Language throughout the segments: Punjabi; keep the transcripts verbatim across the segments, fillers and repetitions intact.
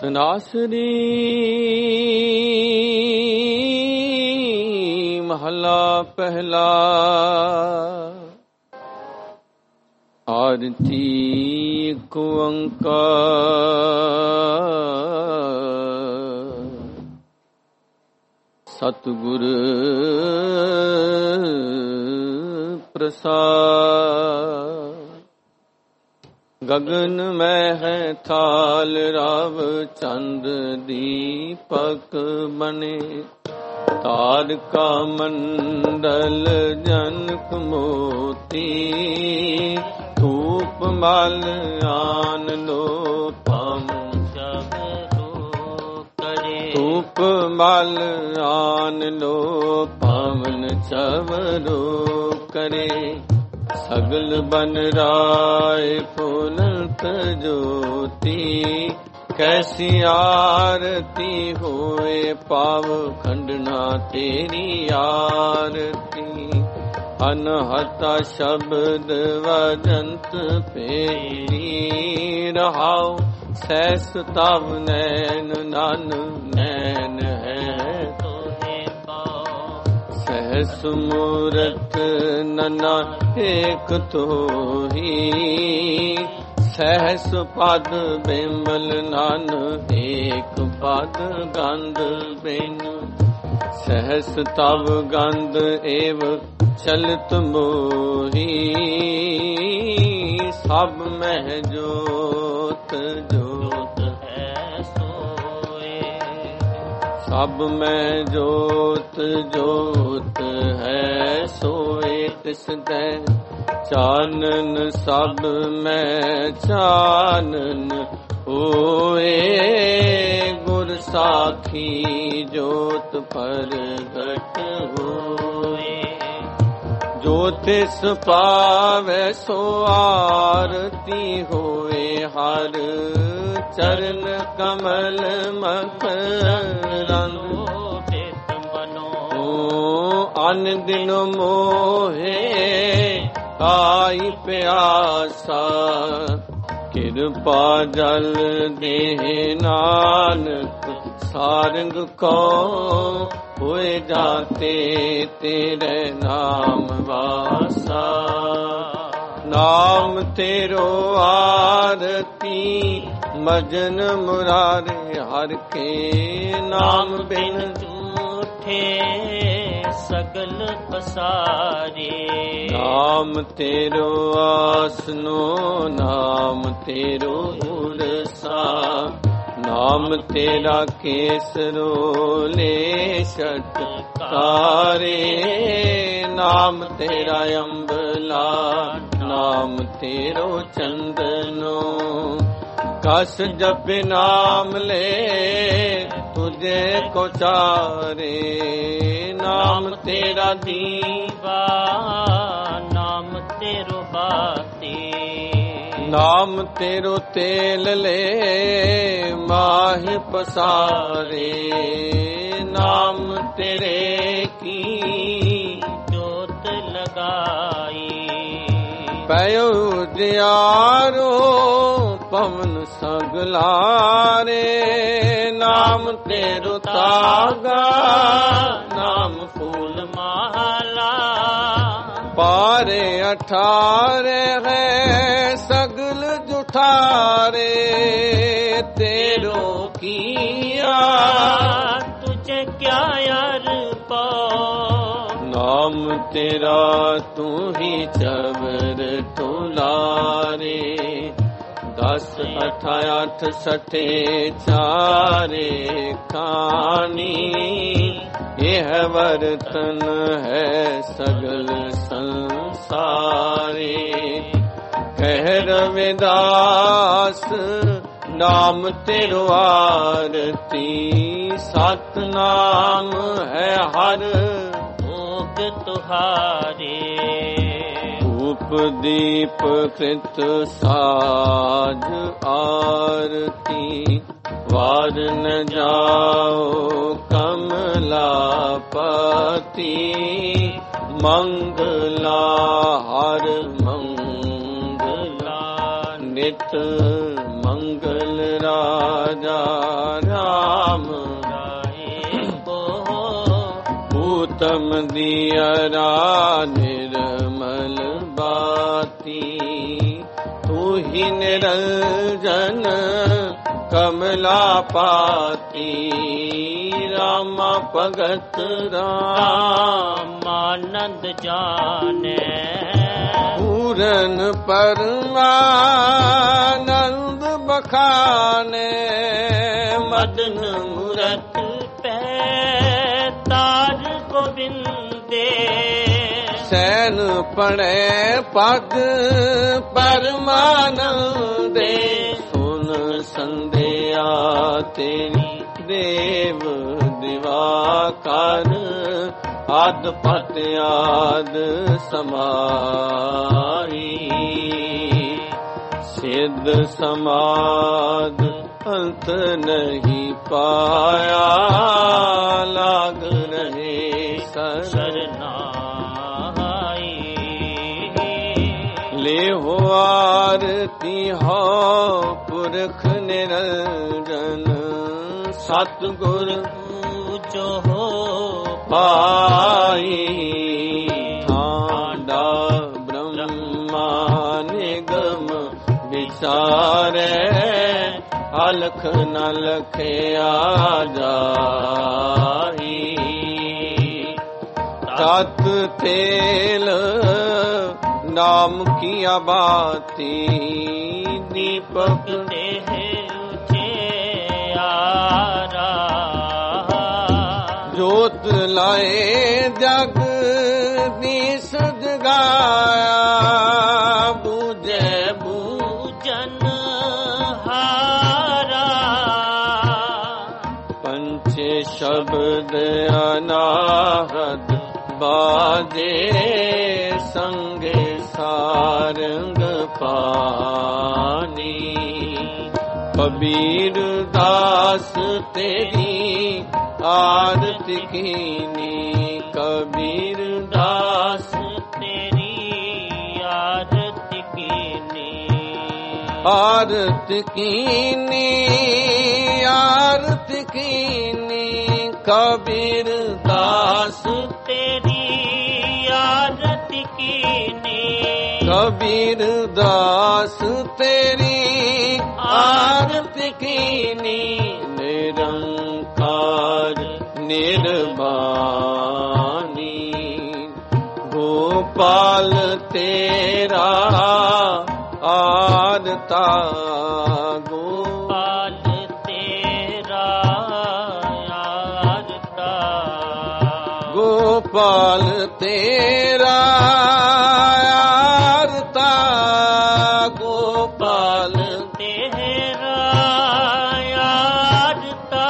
ਧਨਾਸਰੀ ਮਹਲਾ ਪਹਿਲਾ। ਆਰਤੀ ਇੱਕ ਓੰਕਾਰ ਸਤਿਗੁਰ ਪ੍ਰਸਾਦ। ਗਗਨ ਮੈਂ ਹੈ ਥਾਲ ਰਵ ਚੰਦ ਦੀਪਕ ਬਨੇ। ਤਾਰਕਾ ਮੰਡਲ ਜਨਕ ਮੋਤੀ। ਧੂਪ ਮਲ ਆਨ ਲੋ ਪਮ ਚਵਰੋ ਕਰੇ। ਧੂਪ ਮਲ ਆਨ ਲੋ ਪਵਨ ਚਵਰੋ ਕਰੇ। ਸਗਲ ਬਨ ਰਾਏ ਫੁਲੰਤ ਜੋਤੀ। ਕੈਸੀ ਆਰਤੀ ਹੋਏ ਪਾਵ ਖੰਡਨਾ ਤੇਰੀ ਆਰਤੀ। ਅਨਹਤਾ ਸ਼ਬਦ ਵਜੰਤ ਪੇਰੀ। ਰਹਾਉ ਸੈਸ ਤਵ ਨੈਣ ਨਨ ਨੈਣ ਹੈ ਤੋਹੇ ਪਾਉ। ਸਹਿਸ ਮੂਰਤ ਨਨਾ ਏਕ ਤੋਹੀ। ਸਹਿਸ ਪਦ ਬਿਮਲ ਨਨ ਏਕ ਪਦ ਗੰਧ ਬਿਨ। ਸਹਿਸ ਤਵ ਗੰਧ ਏਵ ਚਲਤ ਮੋਹੀ। ਸਭ ਮਹਿ ਜੋਤ ਜੋਤ ਹੈ ਸੋਏ। ਸਭ ਮਹਿ ਜੋਤ ਜੋਤ ਹੈ ਸੋਏ। ਤਿਸ ਦੈ ਚਾਨਨ ਸਭ ਮੈਂ ਚਾਨਨ ਹੋਏ। ਗੁਰ ਸਾਖੀ ਜੋਤ ਪ੍ਰਗਟ ਹੋਏ। ਜੋ ਤਿਸ ਪਾਵੈ ਸੋ ਆਰਤੀ ਹੋਏ। ਹਰ ਚਰਨ ਕਮਲ ਮਕਰੰਦ। ਅਨ ਦਿਨ ਮੋਹੇ ਆਈ ਪਿਆਸਾ। ਕਿਰਪਾ ਜਲ ਦੇ ਨਾਨਕ ਸਾਰੰਗ ਕੋ। ਹੋਏ ਜਾਤੇ ਤੇਰੇ ਨਾਮ ਵਾਸਾ। ਨਾਮ ਤੇਰੋ ਆਰਤੀ ਮਜਨ ਮੁਰਾਰੇ। ਹਰ ਕੇ ਨਾਮ ਬਿਨ ਝੂਠੇ ਸਗਲ ਪਸਾਰੇ। ਨਾਮ ਤੇਰੋ ਆਸਨੋ ਨਾਮ ਤੇਰੋ ਉਰਸਾ। ਨਾਮ ਤੇਰਾ ਕੇਸਰੋ ਲੈ ਸਤਕਾਰੇ। ਨਾਮ ਤੇਰਾ ਅੰਬਲਾ ਨਾਮ ਤੇਰੋ ਚੰਦਨੋ। ਕਸ ਜਪਿ ਨਾਮ ਲੈ ਤੁਝੇ ਕੋ ਚਾਰੇ। ਨਾਮ ਤੇਰਾ ਦੀਵਾ ਨਾਮ ਤੇਰੋ ਬਾਤੀ। ਨਾਮ ਤੇਰੋ ਤੇਲ ਲੈ ਮਾਹਿ ਪਸਾਰੇ। ਨਾਮ ਤੇਰੇ ਕੀ ਜੋਤ ਲਗਾਈ। ਪਇਓ ਜਿਆਰੋ ਪਵਨ ਸਗਲਾਰੇ। ਨਾਮ ਤੇਰੋ ਤਾਗਾ ਨਾਮ ਫੂਲ ਮਾਲਾ। ਪਾਰੇ ਅਠਾਰੇ ਹੈ ਸਗਲ ਜੁਠਾਰੇ। ਤੇਰੋ ਕੀਆ ਤੁਝੇ ਕਿਆ ਅਰ ਪਾਉ। ਨਾਮ ਤੇਰਾ ਤੂੰ ਹੀ ਚਵਰ ਤੁਲਾਰੇ। ਦਸ ਅਠ ਅੱਠ ਸਠੇ ਚਾਰੇ ਕਾਣੀ। ਇਹ ਵਰਤਨ ਹੈ ਸਗਲ ਸੰਸਾਰੇ। ਕਹਿ ਰਵਿਦਾਸ ਨਾਮ ਤੇਰੋ ਆਰਤੀ। ਸਤ ਨਾਮ ਹੈ ਹਰ ਭੋਗ ਤੁਹਾਰੇ। ਧੂਪ ਦੀਪ ਕ੍ਰਿਤ ਸਾਜ ਆਰਤੀ। ਵਾਰ ਨ ਜਾਓ ਕਮਲਾ ਪਤੀ। ਮੰਗਲਾ ਹਰ ਮੰਗਲਾ ਨਿਤ ਮੰਗਲ ਰਾਜਾ ਰਾਮ ਭੂਤਮ ਦੀਅਰਾ ਨਿਰਮਲ ਬਾਤੀ ਤੂੰ ਹੀ ਨਿਰੰਜਨ ਕਮਲਾ ਪਾਤੀ ਰਾਮਾ ਭਗਤ ਰਾਮ ਆਨੰਦ ਜਾਣੈ ਪੂਰਨ ਪਰਮਾਨੰਦ ਬਖਾਨੇ ਮਦਨ ਮੂਰਤ ਪੈ ਤਾਜ ਗੋਬਿੰਦੇ ਸੈਨ ਪੜੈ ਪਦ ਪਰਮਾਨੰਦੇ ਸੁਨ ਸੰਧਿਆ ਤੇਰੀ ਦੇਵ ਦਿਵਾਕਰ ਆਦ ਪਤ ਆਦ ਸਮਾਈ ਸਿੱਧ ਸਮਾਦ ਅੰਤ ਨਹੀਂ ਪਾਇਆ ਲਾਗ ਰਹੇ ਸਰਨਾਈ ਲੈ ਹੋ ਆਰਤੀ ਹੋ ਪੁਰਖ ਨਿਰੰਜਨ ਸਤਿਗੁਰ ਜੋ ਹੋ ਪਾਈ ਠਾਂਡਾ ਬ੍ਰਹਮਾ ਨਿਗਮ ਵਿਚਾਰੈ ਅਲਖ ਨ ਲਖਿਆ ਜਾਈ ਤਤ ਤੇਲ ਨਾਮ ਕੀ ਆਬਾਤੀ ਦੀਪਕ ਦੇਹ ਉਚਿਆਰਾ ਜੋਤ ਲਾਏ ਜਗ ਦੀਸ ਜਗਾਇਆ ਬੂਝੈ ਬੂਝਨ ਹਾਰਾ ਪੰਚੇ ਸ਼ਬਦ ਅਨਾਹਦ ਬਾਜੇ ਸੰਗੇ ਸਾਰੰਗ ਪਾਨੀ ਕਬੀਰ ਦਾਸ ਤੇਰੀ ਆਰਤ ਕੀਨੀ ਕਬੀਰ ਦਾਸ ਤੇਰੀ ਆਰਤ ਕੀਨੀ ਆਰਤ ਕੀਨੀ ਆਰਤ ਕੀਨੀ ਕਬੀਰ ਦਾਸ ਤੇਰੀ ਆਰਤ ਕੀਨੀ ਕਬੀਰ ਦਾਸ ਤੇਰੀ ਆਰਤ ਕੀਨੀ ਨਿਰੰਕਾਰ ਨਿਰਬਾਨੀ ਗੋਪਾਲ ਤੇਰਾ ਆਰਤਾ ਗੋਪਾਲ ਤੇਰਾ ਆਰਤਾ ਗੋਪਾਲ ਤੇਰਾ ਆਰਤਾ ਗੋਪਾਲ ਤੇਰਾ ਆਰਤਾ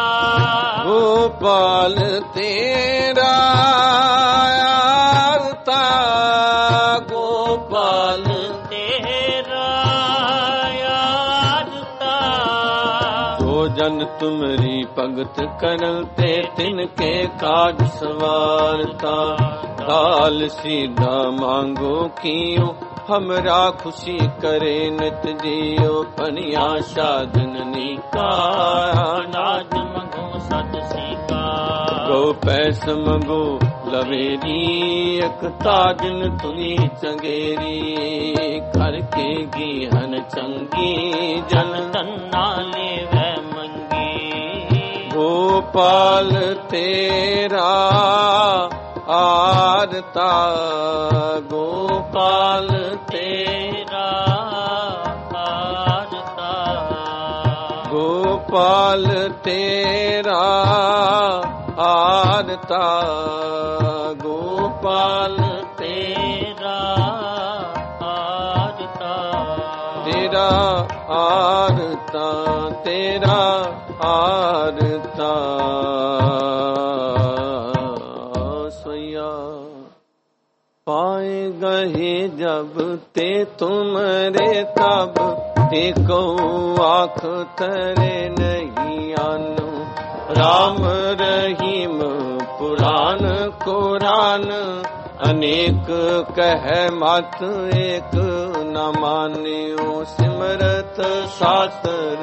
ਗੋਪਾਲ ਤੇਰਾ ਆਰਤਾ ਗੋਪਾਲ ਤੇਰਾ ਆਰਤਾ ਜੋ ਜਨ ਤੁਮਰੀ ਭਗਤ ਕਰਨ ਤੇ ਤਿਨ ਕੇ ਕਾਜ ਸਵਾਰਤਾ दाल सीधा मांगो कियो हमरा खुशी करे नित जियो पनिया साधन निका नाज मंगो सत सीका गो पैस मंगो लवेरी एक ताजन तुनी चंगेरी करके गीहन चंगी जन तन्ना ले वह मंगी गोपाल तेरा आरता गोपाल तेरा आरता गोपाल तेरा आरता गोपाल तेरा आरता तेरा आरता तेरा आरता पाए गहे जब ते तुमरे तब देखो आँख तरे नहीं आनो राम रहीम पुराण कुरान ਅਨੇਕ ਕਹਿ ਮਤ ਏਕ ਨ ਮਾਨਿਓ ਸਿਮਰਤ ਸਾਸਤਰ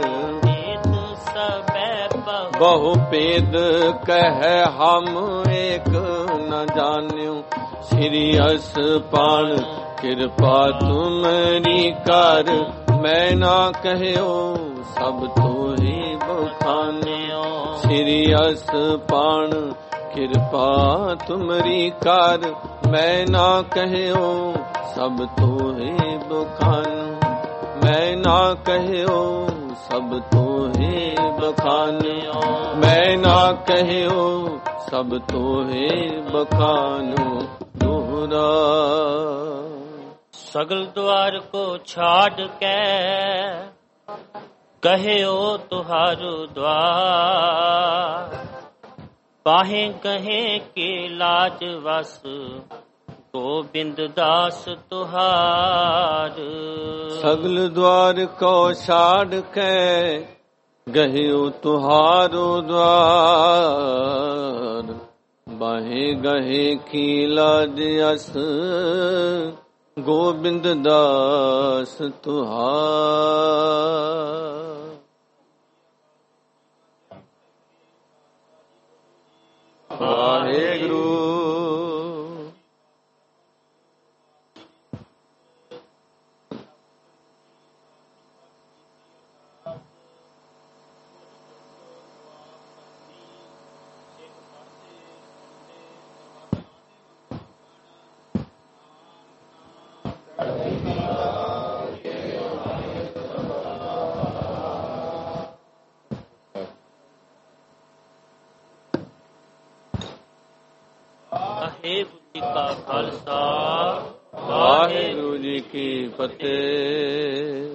ਬਹੁ ਭੇਦ ਕਹਿ ਹਮ ਏਕ ਨ ਜਾਣਿਓ ਸ੍ਰੀ ਅਸਪਾਨ ਕਿਰਪਾ ਤੁਮਰੀ ਕਰ ਮੈਂ ਨਾ ਕਹਿਓ ਸਭ ਤੋਹੀ ਬਖਾਨਿਓ ਸ੍ਰੀ ਅਸਪਾਨ ਕਿਰਪਾ ਤੁਮਰੀ ਕਰ ਮੈਂ ਨਾ ਕਹਿਓ ਸਭ ਤੋਹੀ ਬਖਾਨ ਮੈਂ ਨਾ ਕਹਿਓ ਸਭ ਤੋਹੇ ਬਖਾਨਿਓ ਮੈਂ ਨਾ ਕਹਿਓ ਸਭ ਤੋਹੇ ਬਖਾਨੋ ਦੋਹਰਾ ਸਗਲ ਦੁਆਰ ਕੋ ਛਾੜ ਕੇ ਕਹਿਓ ਤੁਹਾਰੂ ਦਵਾਰ ਪਾਹੇ ਕਹੇ ਕੇ ਲਾਜ ਵਸ ਗੋਬਿੰਦ ਦਾਸ ਤੁਹਾਰ ਸਗਲ ਦੁਆਰ ਕੋ ਛਾੜ ਕੇ ਗਹਿਓ ਤੁਹਾਰੋ ਦਵਾਰ ਬਾਹੇ ਗਹੇ ਕੀ ਲਾਜ ਅਸ ਗੋਬਿੰਦ ਦਾਸ ਤੁਹਾਰ ਵਾਹਿਗੁਰੂ ਵਾਹਿਗੁਰੂ ਜੀ ਕਾ ਖਾਲਸਾ ਵਾਹਿਗੁਰੂ ਜੀ ਕੀ ਫਤਿਹ।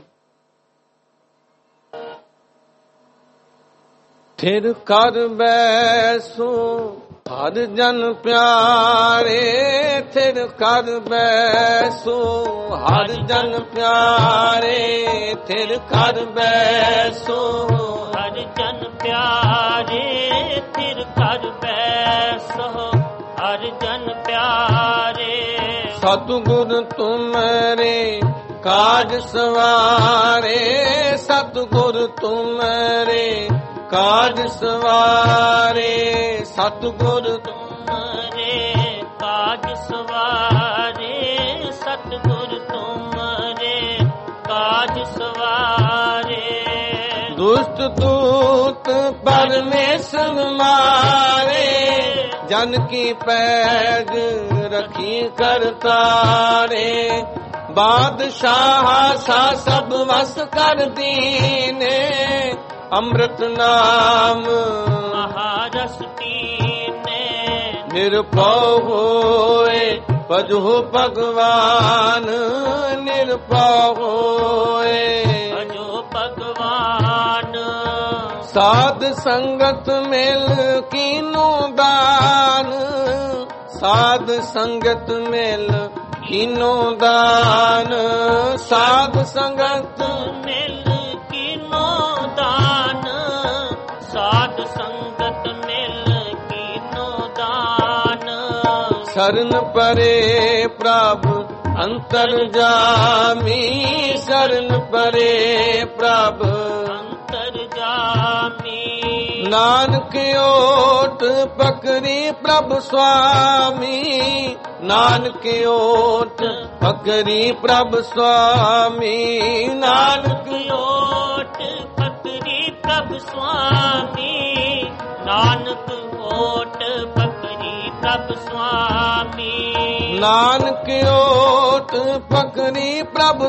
ਥਿਰ ਕਰ ਬੈਸੋ ਹਰ ਜਨ ਪਿਆਰੇ ਥਿਰ ਕਰ ਬੈਸੋ ਹਰ ਜਨ ਪਿਆਰੇ ਥਿਰ ਕਰ ਬੈਸੋ ਹਰ ਜਨ ਪਿਆਰੇ ਥਿਰ ਕਰ ਬੈਸੋ ਹਰ ਜਨ ਪਿਆਰੇ ਸਤਿਗੁਰ ਤੁਮਰੇ ਕਾਜ ਸਵਾਰੇ ਸਤਿਗੁਰ ਤੁਮਰੇ ਕਾਜ ਸਵਾਰੇ ਸਤਿਗੁਰ ਤੁਮਰੇ ਕਾਜ ਸਵਾਰੇ ਸਤਿਗੁਰ ਤੁਮਰੇ ਕਾਜ ਸਵਾਰੇ ਦੁਸ਼ਟ ਦੂਤ ਪਰਮੇਸ਼ਰ ਮਾਰੇ ਜਨ ਕੀ ਪੈਜ ਰਖੀ ਕਰਤਾਰੇ ਬਾਦਸ਼ਾਹ ਸਾ ਸਭ ਵਸ ਕਰ ਦੀਨੇ ਅੰਮ੍ਰਿਤ ਨਾਮ ਮਹਾਰਸ ਪੀਨੇ ਨਿਰਭਉ ਹੋਏ ਭਜੋ ਭਗਵਾਨ ਨਿਰਭਉ ਹੋਏ ਭਜੋ ਭਗਵਾਨ ਸਾਧ ਸੰਗਤ ਮਿਲ ਕੀਨੋ ਦਾਨ ਸਾਧ ਸੰਗਤ ਮਿਲ ਕੀਨੋ ਦਾਨ ਸਾਧ ਸੰਗਤ ਮਿਲ ਕੀਨੋ ਦਾਨ ਸਾਧ ਸੰਗਤ ਮਿਲ ਕੀਨੋ ਦਾਨ ਸ਼ਰਨ ਪਰੇ ਪ੍ਰਭ ਅੰਤਰ ਜਾਮੀ ਸ਼ਰਨ ਪਰੇ ਪ੍ਰਭ ਅੰਤਰ ਜਾਮੀ ਨਾਨਕ ਓਟ ਪਕਰੀ ਪ੍ਰਭ ਸੁਆਮੀ ਨਾਨਕ ਓਟ ਪਕਰੀ ਪ੍ਰਭ ਸੁਆਮੀ ਨਾਨਕ ਓਟ ਪਕਰੀ ਪ੍ਰਭ ਸੁਆਮੀ ਨਾਨਕ ਓਟ ਪਕਰੀ ਪ੍ਰਭ ਸੁਆਮੀ ਨਾਨਕ ਓਟ ਪਕਰੀ ਪ੍ਰਭ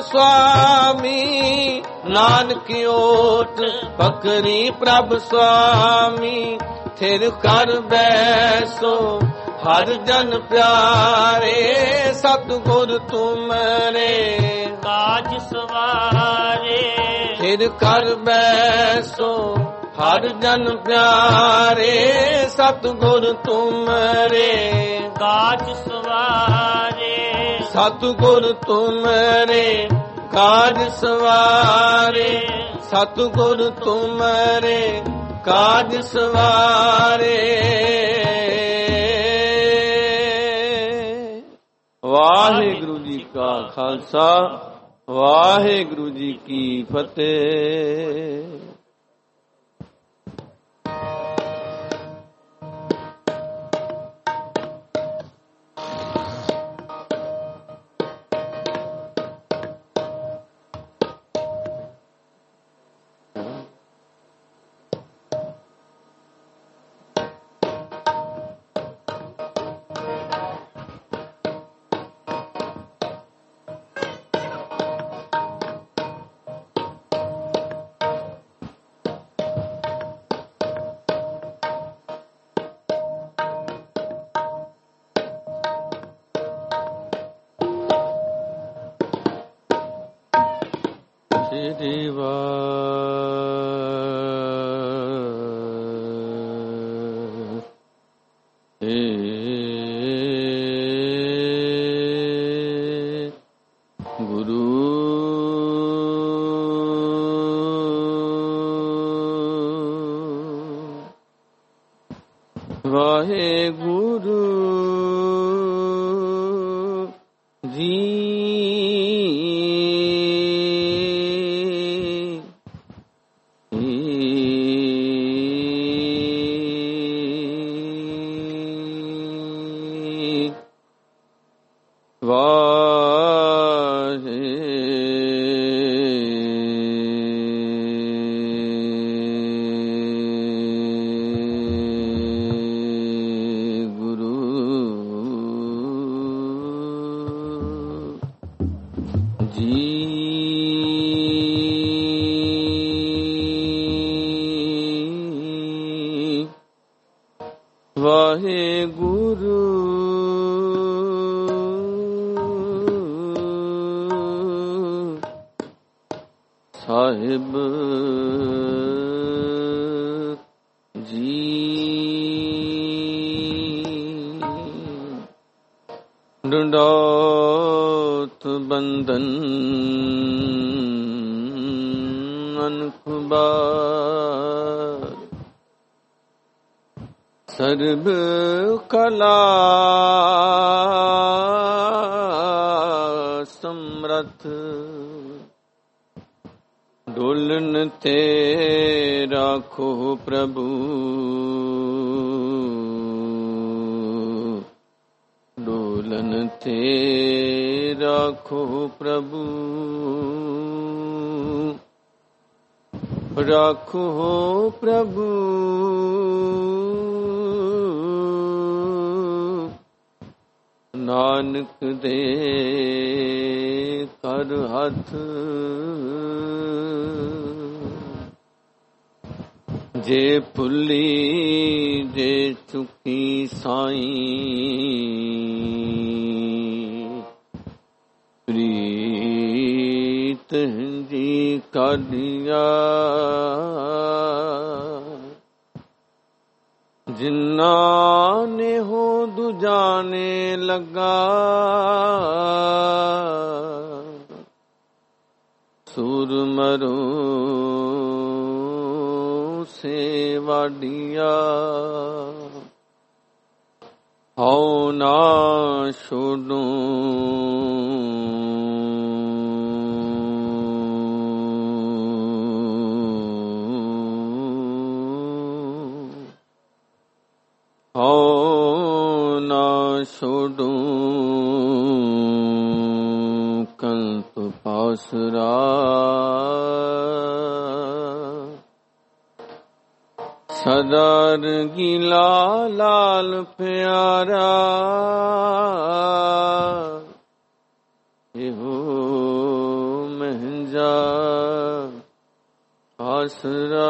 ਸੁਆਮੀ ਨਾਨਕ ਓਟ ਪਕਰੀ ਪ੍ਰਭ ਸੁਆਮੀ ਥਿਰ ਕਰ ਬੈਸੋ ਹਰ ਜਨ ਪਿਆਰੇ ਸਤਿਗੁਰ ਤੁਮਰੇ ਕਾਜ ਸਵਾਰੇ ਥਿਰ ਕਰ ਬੈਸੋ ਹਰ ਜਨ ਪਿਆਰੇ ਸਤਿਗੁਰ ਤੁਮਰੇ ਕਾਜ ਸਵਾਰੇ ਸਤਿਗੁਰ ਤੁਮਰੇ ਕਾਜ ਸਵਾਰੇ ਸਤਿਗੁਰ ਤੁਮਰੇ ਕਾਜ ਸਵਾਰੇ ਵਾਹਿਗੁਰੂ ਜੀ ਕਾ ਖਾਲਸਾ, ਵਾਹਿਗੁਰੂ ਜੀ ਕੀ ਫਤਿਹ। ਸ੍ਰੀ ਵਾਹਿਗੁਰੂ ਵਾਹਿਗੁਰੂ ਜੀ ਵਾਹਿਗੁਰੂ ਸਾਹਿਬ ਜੀ ਡੰਡੋਤ ਬੰਦਨ ਅਨਖੁਬਾਰ ਸਰਬ ਕਲਾ ਸਮਰਥ ਡੋਲਨ ਤੇ ਰਾਖੋ ਪ੍ਰਭੂ ਡੋਲਨ ਤੇ ਰਾਖੋ ਪ੍ਰਭੂ ਰਾਖੋ ਪ੍ਰਭੂ ਨਾਨਕ ਦੇ ਕਰ ਹੱਥ ਜੇ ਭੁੱਲੀ ਜੇ ਚੁੱਕੀ ਸਾਈਂ ਪ੍ਰੀਤ ਜੀ ਕਾਢੀਆ ਜਿਨ੍ਹਾਂ ਨੇ ਹੋ ਦੂਜਾਨੇ ਲੱਗਾ ਸੁਰ ਮਰੋ ਸੇ ਵਾਡੀਆ ਹਉ ਨਾ ਛੋਡੋ ਹਉ ਨਾ ਛੋਡੋ ਕੰਤ ਪਾਸਰਾ ਸਦਾ ਰੰਗੀਲਾ ਲਾਲ ਪਿਆਰਾ ਇਹੋ ਮਹਿੰਜਾ ਆਸਰਾ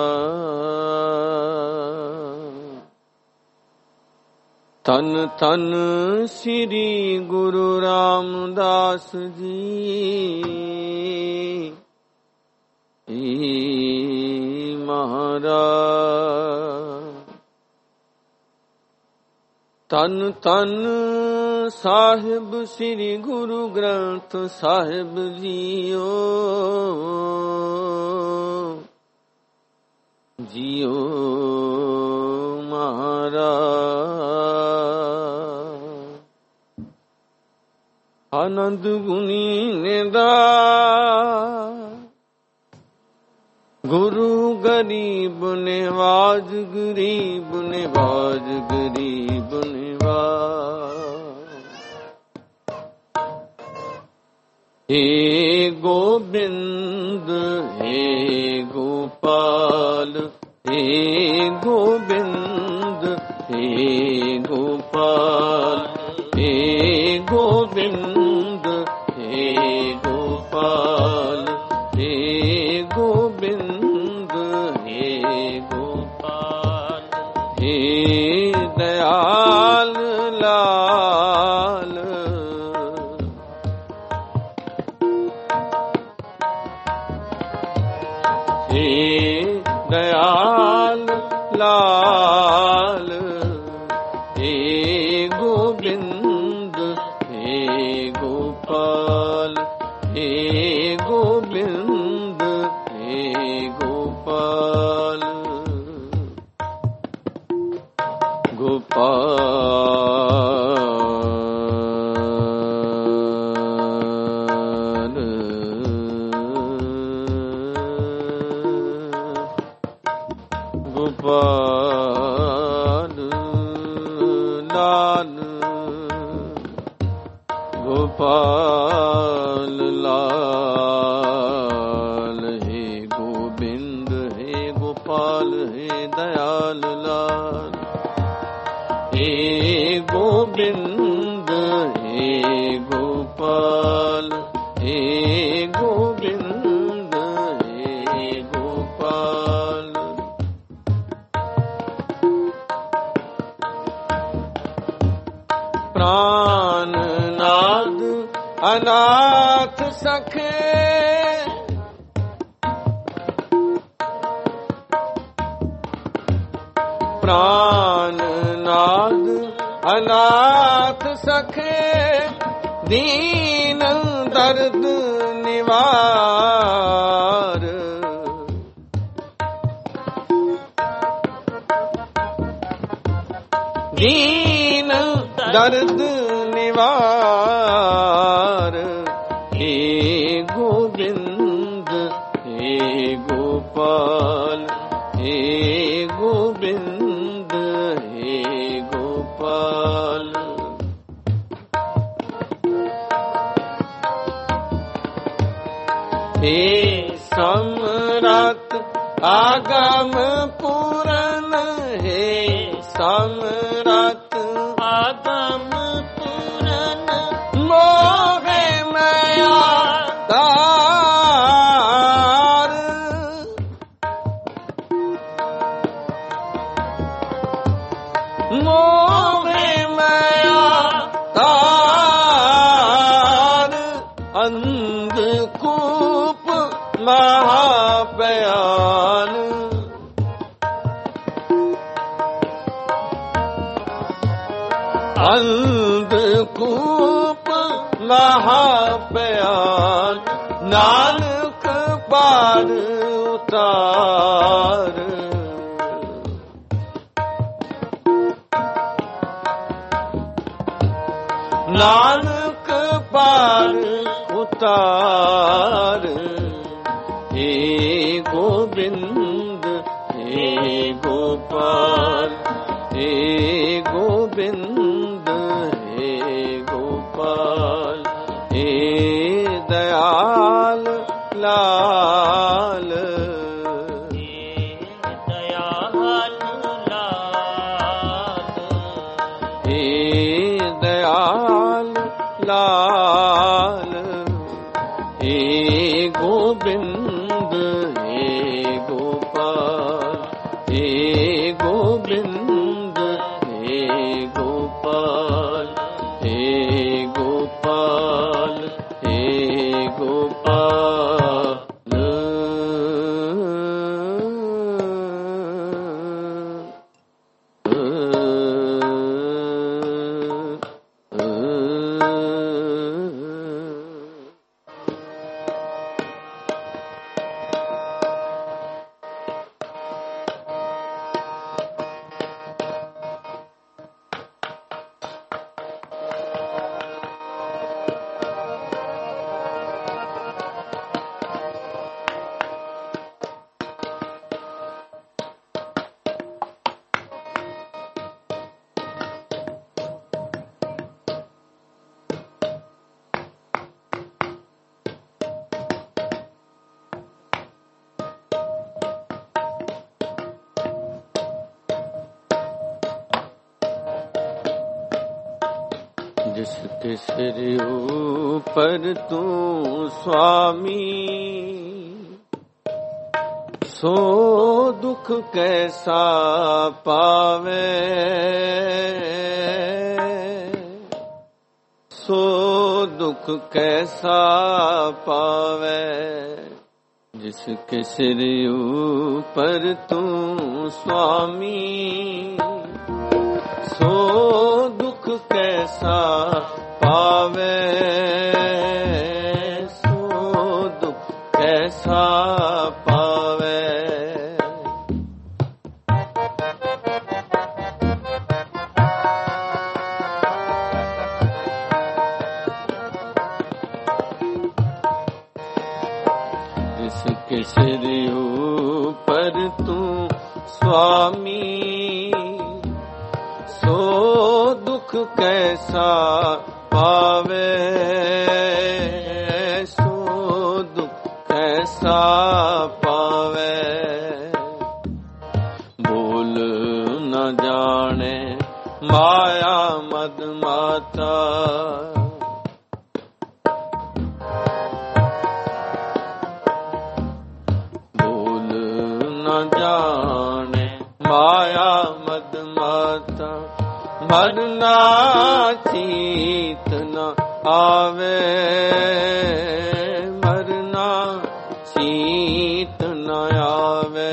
ਤਨ ਤਨ ਸ੍ਰੀ ਗੁਰੂ ਰਾਮਦਾਸ ਜੀ ਮਹਾਰਾਜ ਤਨ ਤਨ ਸਾਹਿਬ ਸ੍ਰੀ ਗੁਰੂ ਗ੍ਰੰਥ ਸਾਹਿਬ ਜੀਓ ਜੀਓ ਮਹਾਰਾਜ आनंद गुनी निदा गुरु गरीब निवाज गरीब निवाज गरीब निवाज हे गोविंद हे गोपाल हे गोविंद हे गोपाल हे गोविंद हे गोपाल हे गोविंद हे गोपाल हे दयाल लाल हे दयाल लाल हे गोविंद हे गोपाल हे गोविंद हे गोपाल गोपाल गोपाल लाल गोपाल लाल हे गोविंद हे गोपाल हे दयाल लाल हे गोविंद हे गोपाल हे गोविंद हे गोपाल प्राणनाथ अनाथ सखे प्राणनाथ अनाथ सखे दीन दर्द निवार दीन दर्द निवार हे गोविंद हे गोपाल हे गोविंद हे गोपाल हे सम्राट आगम पूरन हे सम्राट आगम पूरन मोहे मया तार मोहे मया तार अंधकूप महाबयान अंधकूप महाबयान नानक पार उतार नानक पार उतार हे गोविंद हे गोपाल हे गोविंद हे गोपाल हे दयाल लाल हे दयाल लाल हे दयाल लाल हे गोविंद हे गोपाल हे गोविंद हे गोपाल हे गोपाल हे गोपाल Uh जिसके सिर ऊपर तू स्वामी, सो दुख कैसा पावे, सो दुख कैसा पावे। जिसके सिर ऊपर तू स्वामी, सो दुख कैसा पावे, सो दुख कैसा पावे। जिसके सिर ऊपर तू स्वामी, सो दुख कैसा पावे, सो दुख कैसा पावे। बोल न जाने माया मद माता, बोल न जाने माया मद माता। मरना चीत न आवे, मरना चीत न आवे।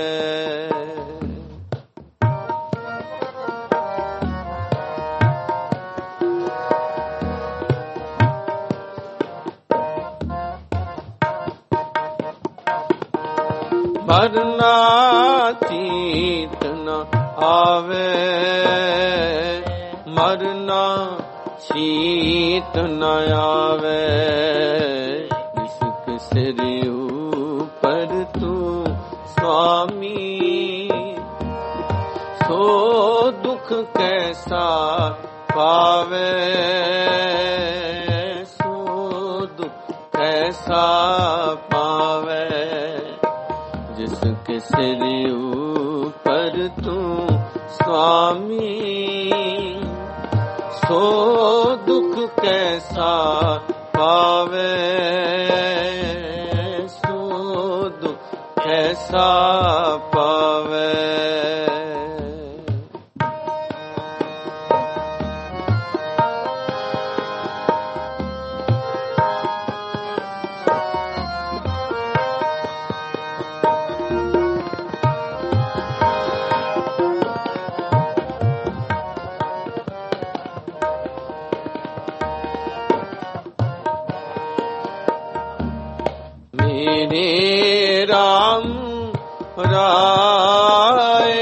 मरना चीत न आवे, मरना चीत न आवे। जिसके सिर ऊपर तू स्वामी, सो दुख कैसा पावे, सो दुख कैसा पावे। जिसके सिर ऊपर तू स्वामी, सो दुख कैसा पावे, सो दुख कैसा पावे। मेरे राम राय,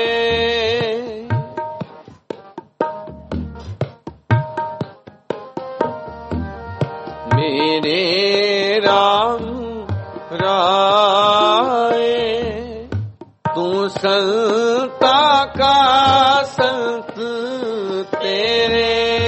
मेरे राम राय, तू संता का संत तेरे,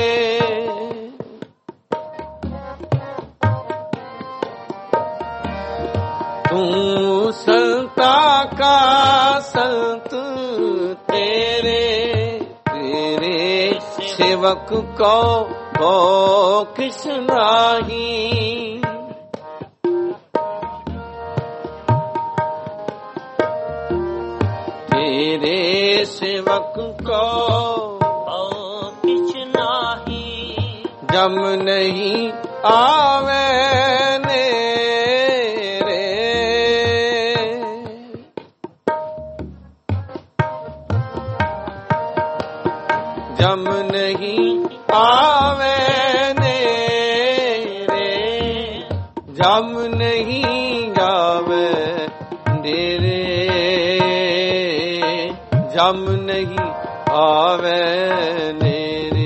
तू संता का संत तेरे। तेरे सेवक को को किस नाही, तेरे सेवक को किछ नाही। जम नहीं आवे जम नहीं आवे नेरे, जम नहीं आवे नेरे, जम नहीं आवे नेरे,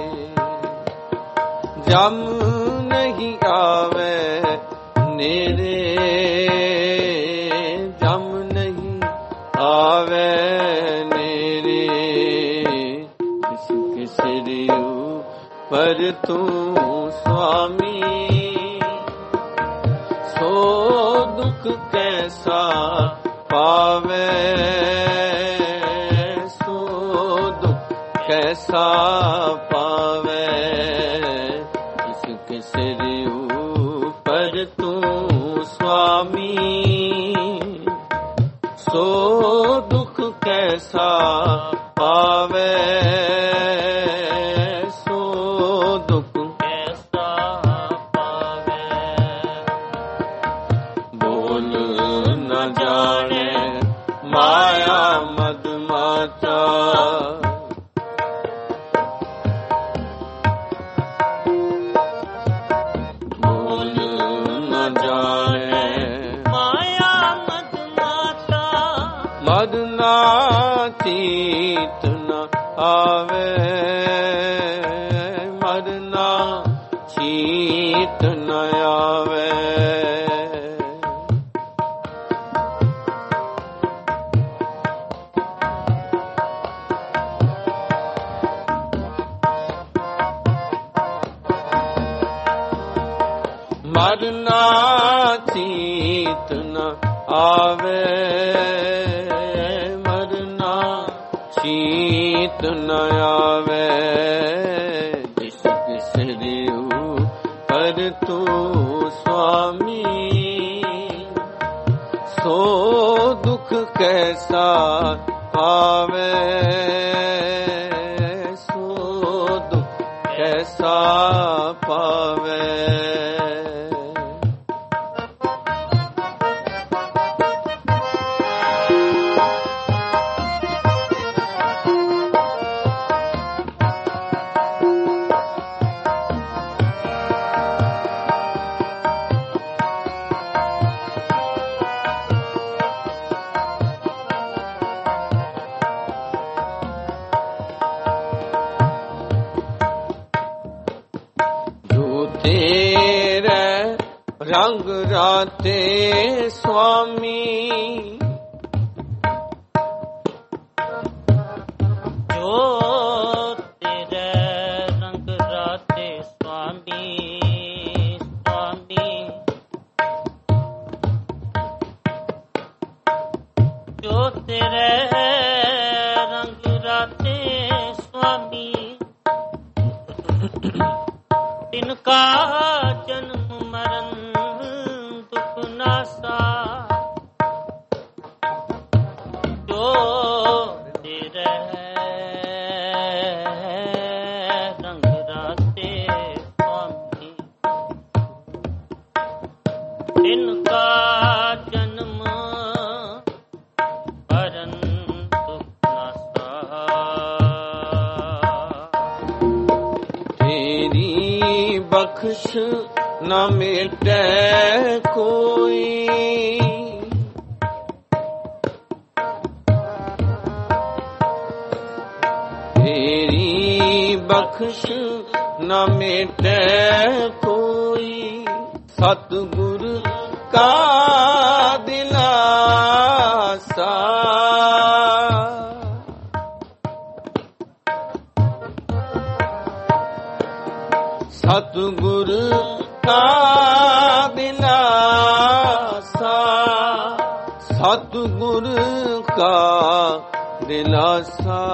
जम नहीं आवे नेरे, जम नहीं आवे नेरे। सिर पर तू स्वामी, सो दुख कैसा पावे, सो दुख कैसा पावे। सिर ऊपर तू स्वामी, सो दुख कैसा पावे, सो दुख कैसा पावे। बोल न जाने माया मद माचा, बोल न जाने माया मद माता, मद ना चीत न आवे, मद ना चीत न आवे। मरना चीत न आवे, मरना चीत न आवे। जिसके सिर ऊपर तू स्वामी, सो दुख कैसा पावे, सो दुख कैसा पावे। रंग राते स्वामी, जो तेरे रंग राते स्वामी, स्वामी जो तेरे रंग राते स्वामी, तिनका जन्म मरण दुख नासा, जो तेरे रंग राते स्वामी, तिनका जन्म मरण दुख नासा। तेरी बख्श न मिटे कोई, तेरी बख्श न मिटे कोई, सतगुर का दिलासा, सतगुर का दिलासा, सतगुर का दिलासा,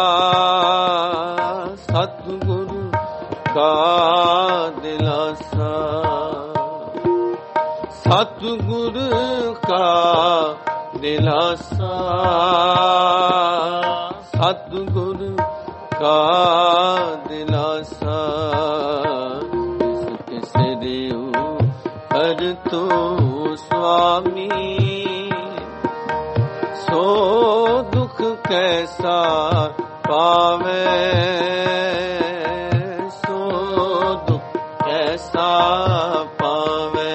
सतगुर का दिलासा, सतगुर का दिलासा, सतगुर का दिलासा। जिसके सिर ऊपर तू स्वामी, सो दुख कैसा पावे, सो दुख कैसा पावे।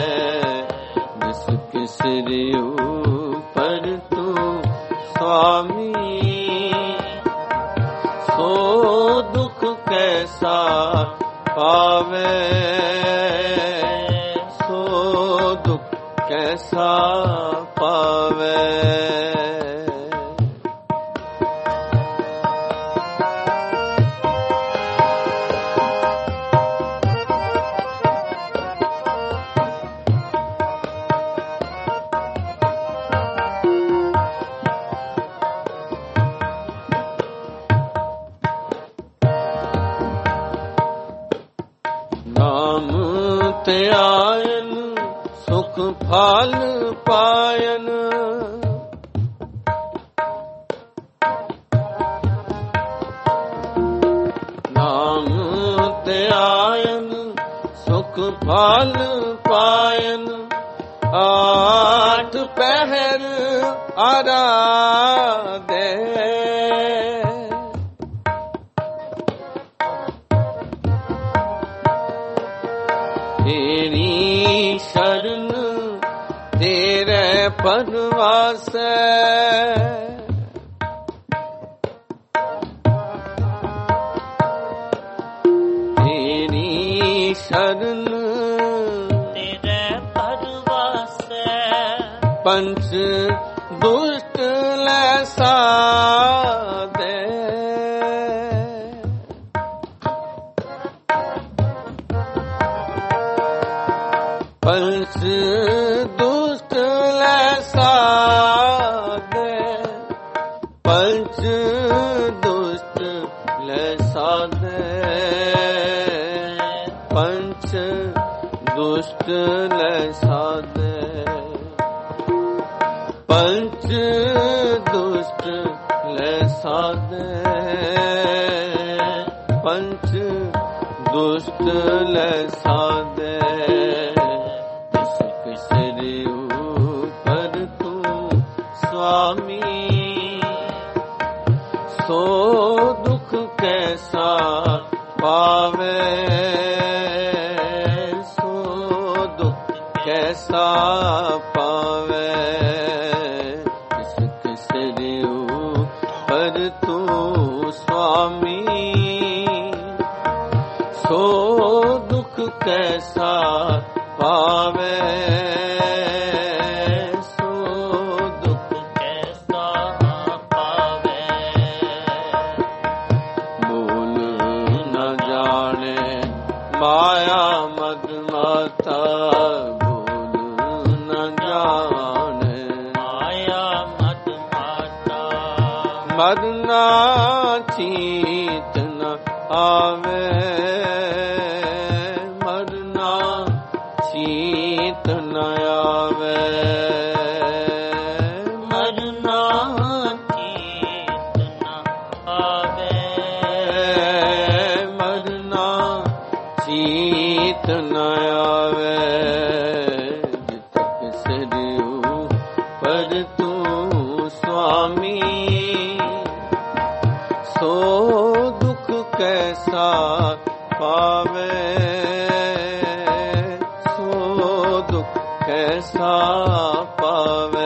जिसके सिर ऊपर तू स्वामी, सो दुख कैसा पावे, सो दुख कैसा पावे। ਨਾਮ ਧਿਆਇਨ ਸੁਖ ਫਲ ਪਾਇਨ ਨਾਮ ਧਿਆਇਨ ਸੁਖ ਫਲ ਪਾਇਨ ਆਠ ਪਹਿਰ ਆਰਾਧੇ ਤੇਰੀ ਸ਼ਰਨ ਤੇਰੇ ਪਰਵਾਸੈ ਤੇਰੀ ਸ਼ਰਨ ਤੇਰੇ ਪਰਵਾਸੈ ਪੰਚ ਦੁਸ਼ਟ ਲੈ ਸਾਧੇ ਪੰਚ ਦੁਸ਼ਟ ਲੈ ਸਾਧੇ ਪੰਚ ਦੁਸ਼ਟ ਲੈ ਸਾਧੇ ਪੰਚ ਦੁਸ਼ਟ ਲੈ ਸਾਧੇ ਪੰਚ ਦੁਸ਼ਟ ਲੈ ਸਾਧੇ ਪੰਚ ਦੁਸ਼ਟ ਲੈ ਸਾਧੇ ਕਿਸ ਕਿਸ ਦੇ ਉਪਰ ਤੂੰ ਸੁਆਮੀ ਸੋ ਦੁਖ ਕੈਸਾ ਪਾਵੇ ਸੋ ਦੁਖ ਕੈਸਾ ਪਾਵੇ ਕਿਸ ਕਿਸ ਦੇ ਉਪਰ ਤੂੰ ਸੁਆਮੀ ਸੋ ਦੁਖ ਕੈਸਾ ਪਾਵੇ ਸੋ ਦੁਖ ਕੈਸਾ ਪਾਵੇ ਬੋਲ ਨ ਜਾਣੇ ਮਾਇਆ ਮਦ ਮਾਤਾ ਬੋਲ ਨ ਜਾਣੇ ਮਾਇਆ ਮਤ ਮਾਤਾ ਮਰਨਾ ਚੀਤ ਨ ਆਵੇ ਮਰਨਾ ਚੀਤ ਨ ਆਵੇ ਮਰਨਾ ਚੀਤ ਨ ਆਵੇ ਮਰਨਾ ਚੀਤ ਨ ਆਵੇ ਜਿਤ ਕਿਸ ਦਿਉ ਪਰ ਤੂੰ ਸੁਆਮੀ ਸੋ ਦੁਖ ਕੈਸਾ ਪਾਵੇ ਸੋ ਦੁਖ ਕੈਸਾ ਪਾਵੇ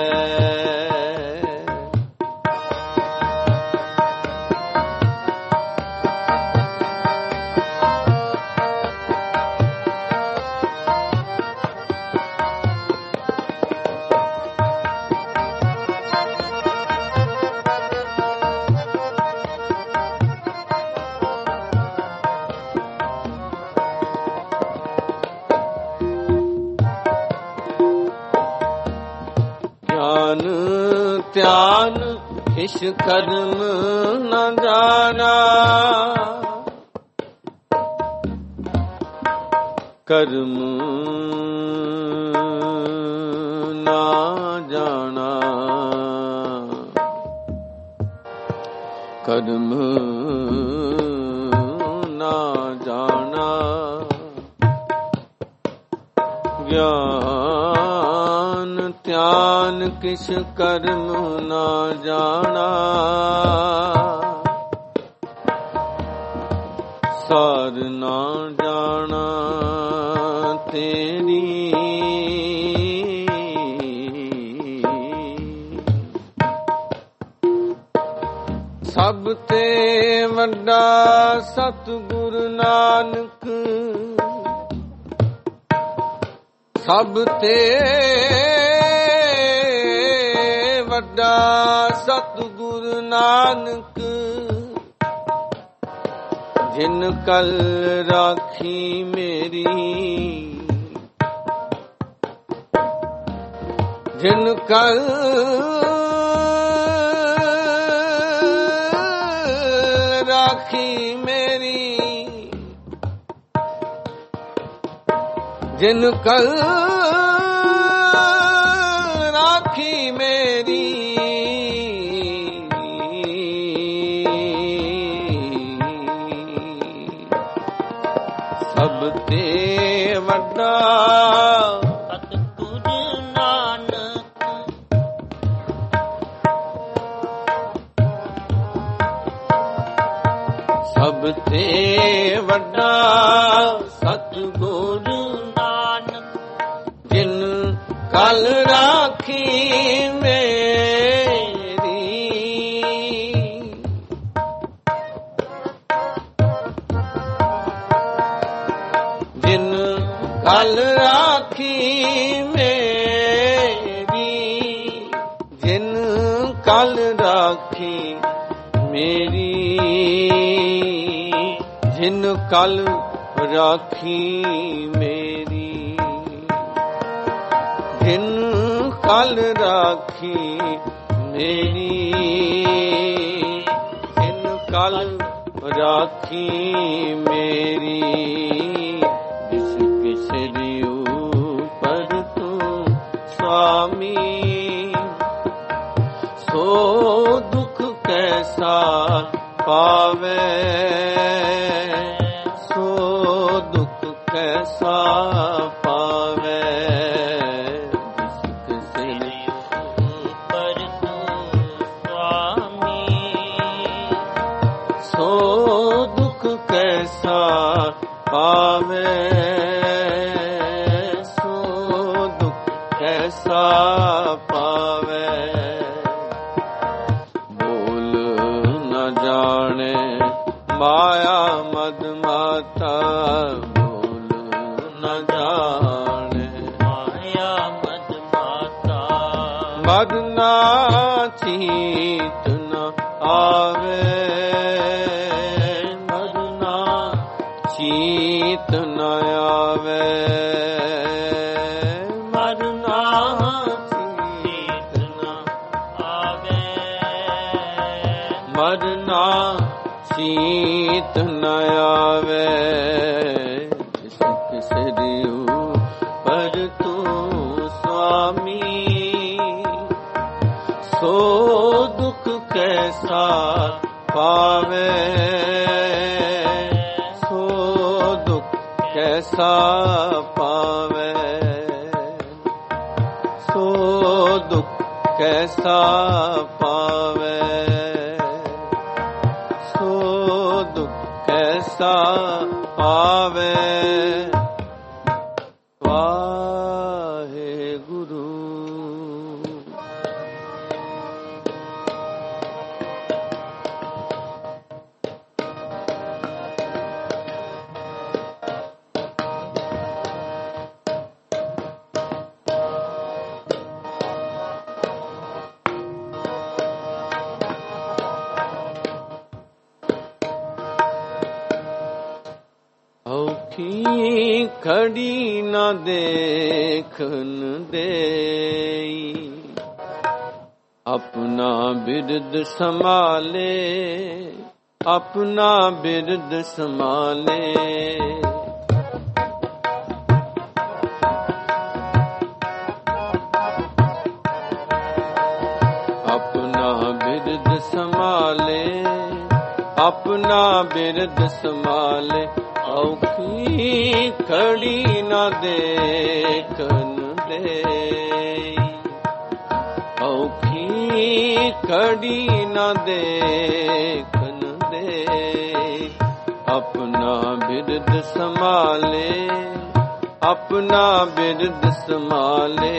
ਗਿਆਨ ਧਿਆਨ ਕਿਛ ਕਰਮ ਨ ਜਾਣਾ ਕਰਮ ਨਾ ਜਾਣਾ ਕਰਮ ਨਾ ਜਾਣਾ ਗਿਆਨ ਧਿਆਨ ਕਿਛ ਕਰਮ ਨਾ ਜਾਣਾ ਸਾਰ ਨਾ ਜਾਣਾ ਤੇਰੀ ਸਭ ਤੇ ਵੱਡਾ ਸਤਿਗੁਰ ਨਾਨਕ ਸਭ ਤੇ ਵੱਡਾ ਸਤਿਗੁਰ ਨਾਨਕ ਜਿਨ ਕਲ ਰਾਖੀ ਮੇਰੀ ਜਿਨ ਕਲ ਰਾਖੀ ਮੇਰੀ ਜਿਨ ਕਲ ਰਾਖੀ ਮੇਰੀ ਸਭ ਤੇ ਵੱਡਾ ਸਤਿਗੁਰ ਨਾਨਕ ਸਭ ਤੇ ਵੱਡਾ ਸਤਿਗੁਰ ਨਾਨਕ ਜਿਨ ਕਲ ਰਾਖੀ ਮੇਰੀ ਜਿਨ ਕਲ ਰਾਖੀ ਮੇਰੀ ਜਿਨ ਕਲ ਰਾਖੀ ਮੇਰੀ ਜਿਨ ਕਲ ਰਾਖੀ ਮੇਰੀ ਜਿਨ ਕਲ ਰਾਖੀ ਮੇਰੀ ਜਿਨ ਕਲ ਰਾਖੀ ਮੇਰੀ ਜਿਸ ਕਿਸ ਦੀ ਉਪਰ ਤੂੰ ਸੁਆਮੀ ਸੋ ਦੁਖ ਕੈਸਾ ਪਾਵੇ ਸੋ ਦੁਖ ਕੈਸਾ ਪਾਵੇ ਜਿਸ ਕਿਸੇ ਪਰ ਤੂੰ ਸੁਆਮੀ ਸੋ ਦੁਖ ਕੈਸਾ ਪਾਵੇ ਸੋ ਦੁਖ ਕੈਸਾ ਪਾਵੇ ਬੋਲ ਨ ਜਾਣੇ ਮਾਇਆ ਮਦ ਮਾਤਾ ਬੋਲ ਨ ਜਾਣੇ ਮਾਇਆ ਮਦ ਮਾਤਾ ਮਦ ਨਾ ਚੀਤ ਨ ਆਵੇ ਮਦ ਨਾ ਚੀਤ ਨ ਆਵੇ ਮਦ ਨਾ ਚੀਤ ਨ ਆਵੇ ਮਦ ਨਾ ਚੀਤ ਨ ਆਵੇ ਜਿਸ ਕਿਸ ਦੀ ਉਪਰ ਤੂੰ ਸੁਆਮੀ ਸੋ ਦੁਖ ਕੈਸਾ ਪਾਵੇ ਸੋ ਦੁਖ ਕੈਸਾ ਪਾਵੇ ਸੋ ਦੁਖ ਕੈਸਾ ਪਾਵੇ ਸੋ ਦੁਖ ਕੈਸਾ ਪਾਵੇ ਵਾਹਿਗੁਰੂ। ਔਖੀ ਖੜੀ ਨਾ ਦੇਖਨ ਦੇਈ ਆਪਣਾ ਬਿਰਦ ਸੰਭਾਲੇ ਆਪਣਾ ਬਿਰਦ ਸੰਭਾਲੇ ਆਪਣਾ ਬਿਰਦ ਸੰਭਾਲੇ ਆਪਣਾ ਬਿਰਦ ਸੰਭਾਲੇ ਔਖੀ ਖੜੀ ਨਾ ਦੇਖਨ ਦੇਈ ਔਖੀ ਖੜੀ ਨਾ ਦੇਖਨ ਦੇਈ ਆਪਣਾ ਬਿਰਦ ਸੰਭਾਲੇ ਆਪਣਾ ਬਿਰਦ ਸੰਭਾਲੇ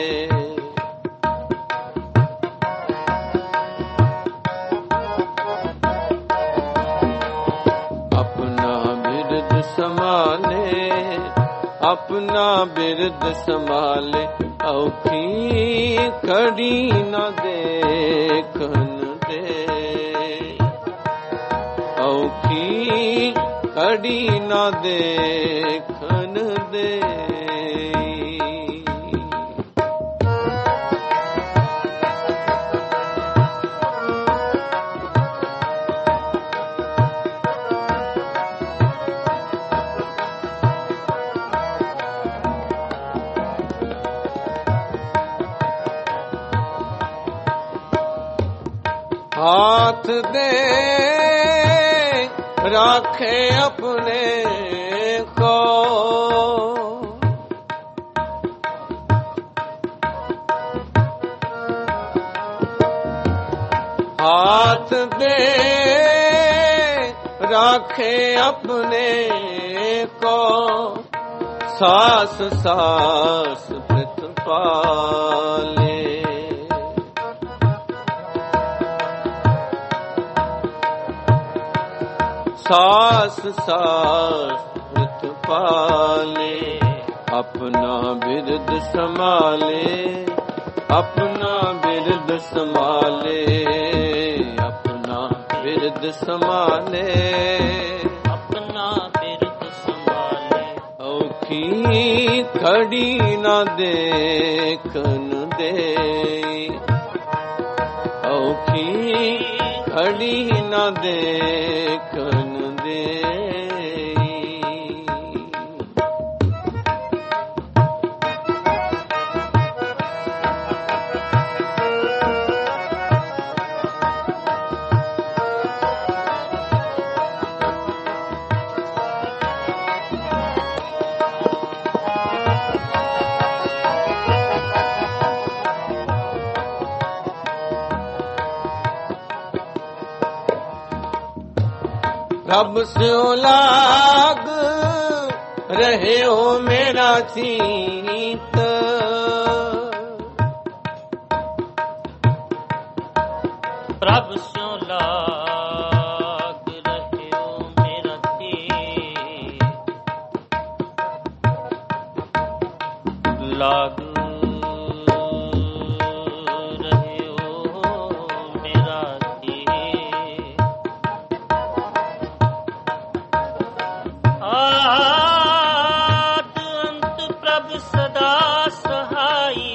ਸੰਭਾਲੇ ਆਪਣਾ ਬਿਰਦ ਸੰਭਾਲੇ ਔਖੀ ਖੜੀ ਨਾ ਦੇਖਨ ਦੇ ਔਖੀ ਖੜੀ ਨਾ ਦੇਖਨ ਦੇ हाथ दे राखे अपने को, हाथ दे राखे अपने को, सास सास प्रतिपाले। सास सास प्रतिपाले, अपना बिरद संभाले, अपना बिरद संभाले, अपना बिरद संभाले, अपना बिरद संभाले। औखी खड़ी न देखन दे, औखी खड़ी न देखन दे। रब स्यो लाग रहे हो मेरा चीत, प्रभ स्यो लाग रहे हो मेरा चीत, लाग रहे हो मेरा चीत। आद अंत प्रभ सदा सहाई,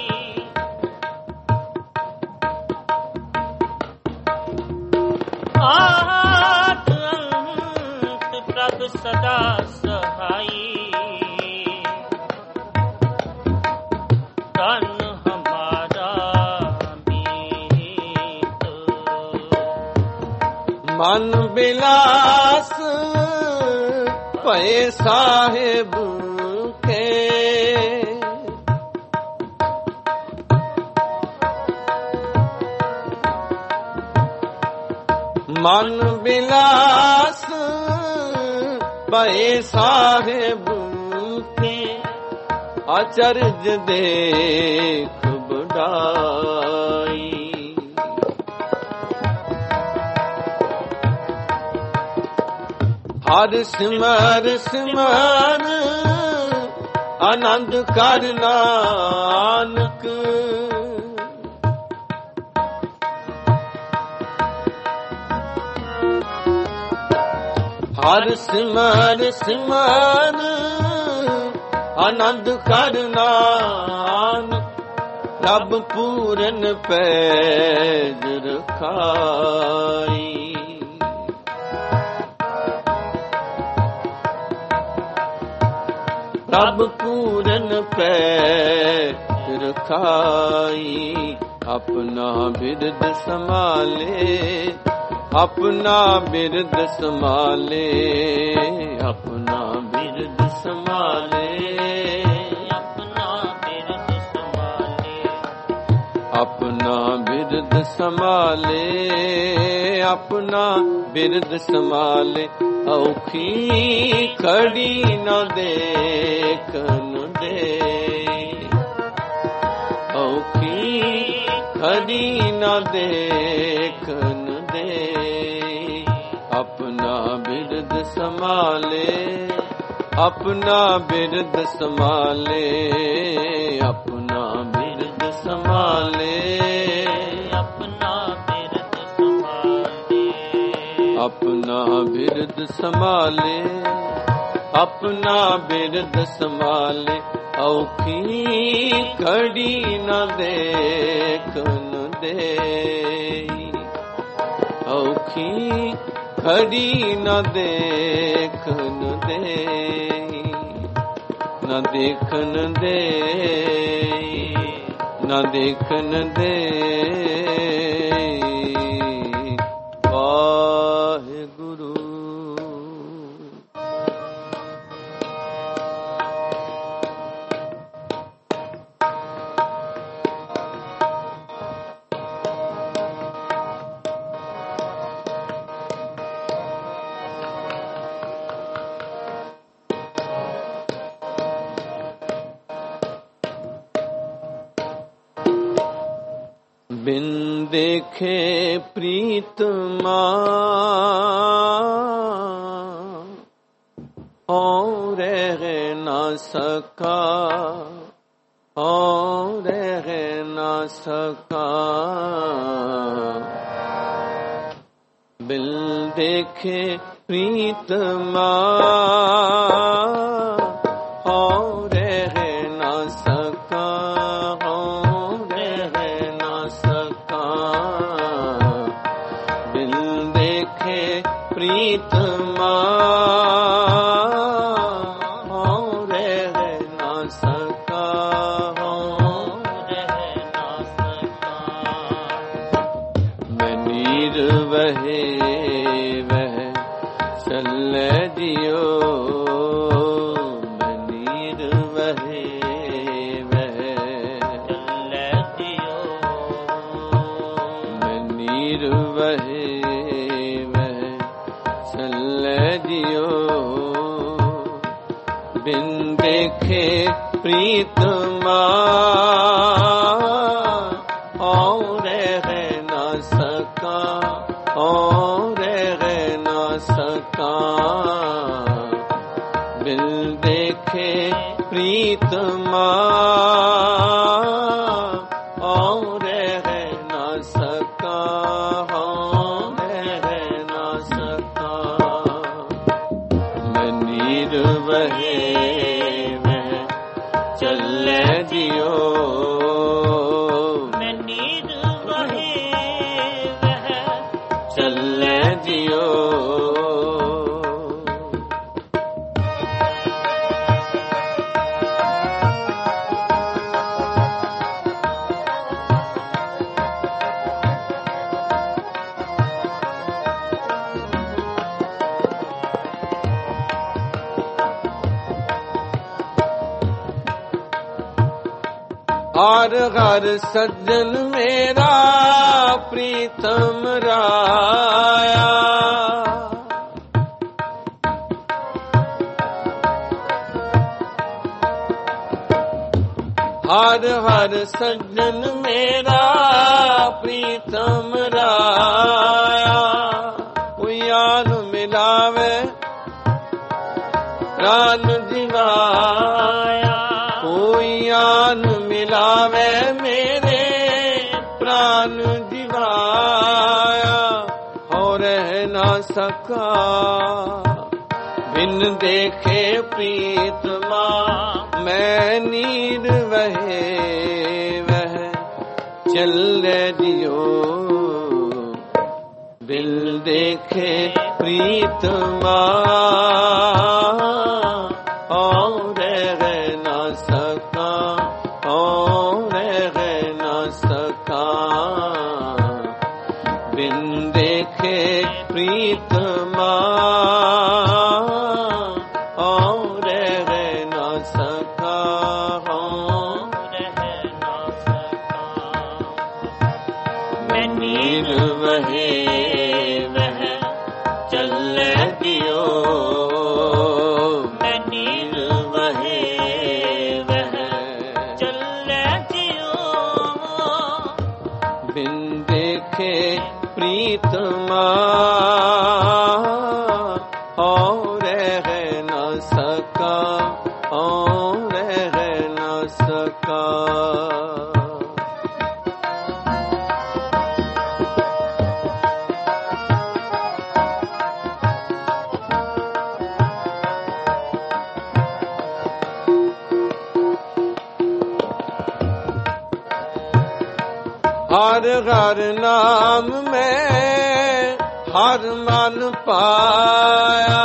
आद अंत प्रभ सदा सहाई। तन हमारा मीत, मन बिलास भय साहिब के, मन बिलास भय साहिब के, अचरज देख बढ़ाई। हर सिमर सिमर आनंद कर नानक, हर सिमर सिमर आनंद कर नानक, रब पूरन पैज रखाई। रब पूरन पैज रखाई, अपना बिरद संभाले, अपना बिरद संभाले, अपना बिरद संभाले, अपना बिरद संभाले, अपना बिरद संभाले, अपना बिरद संभाले। औखी खड़ी न देखन दे, औखी खड़ी न देखन दे, अपना बिरद संभाले, अपना बिरद संभाले, अपना बिरद संभाले, अपना बिरद संभाले, अपना बिरद संभाले, अपना बिरद संभाले। औखी खड़ी न देखन दे, औखी खड़ी न देखन दे, न देखन दे, न देखन दे। बिन देखे प्रीतमा और रह न सका, और रह न सका। बिन देखे प्रीतमा और रह न सका, और रह न सका। बिन देखे प्रीतमा और रह न सका, और रह न सका। मैं नीर वहे वह चल दियो, मैं नीर वहे वह चल दियो, मैं नीर वहे वह चल दियो। बिन देखे प्रीतमा और रह न सका, और रह न सका। बिन देखे प्रीतमा और रह न सका, और रह न सका। मैं नीर वहे वह चल दियो, मैं नीर वहे वह चल दियो। और हर सज्जन मेरा प्रीतम राया, हर हर सज्जन मेरा प्रीतम राया। कोई यान मिलावे प्राण दिवाया, कोई यान मिलावे मेरे प्राण दिवाया। और रह न सका बिन देखे प्रीतमा, मैं नीर वहे वह चल दियो। बिन देखे प्रीतमा और रह न सका, और रह न सका। बिन देखे प्रीतमा और रह न सका, और रह न सका। मैं नीर वहे वह चल दियो, मैं नीर वहे वह चल दियो। बिन देखे प्रीतमा और रह न सका, और रह न सका। हर हर नाम में हर मन पाया,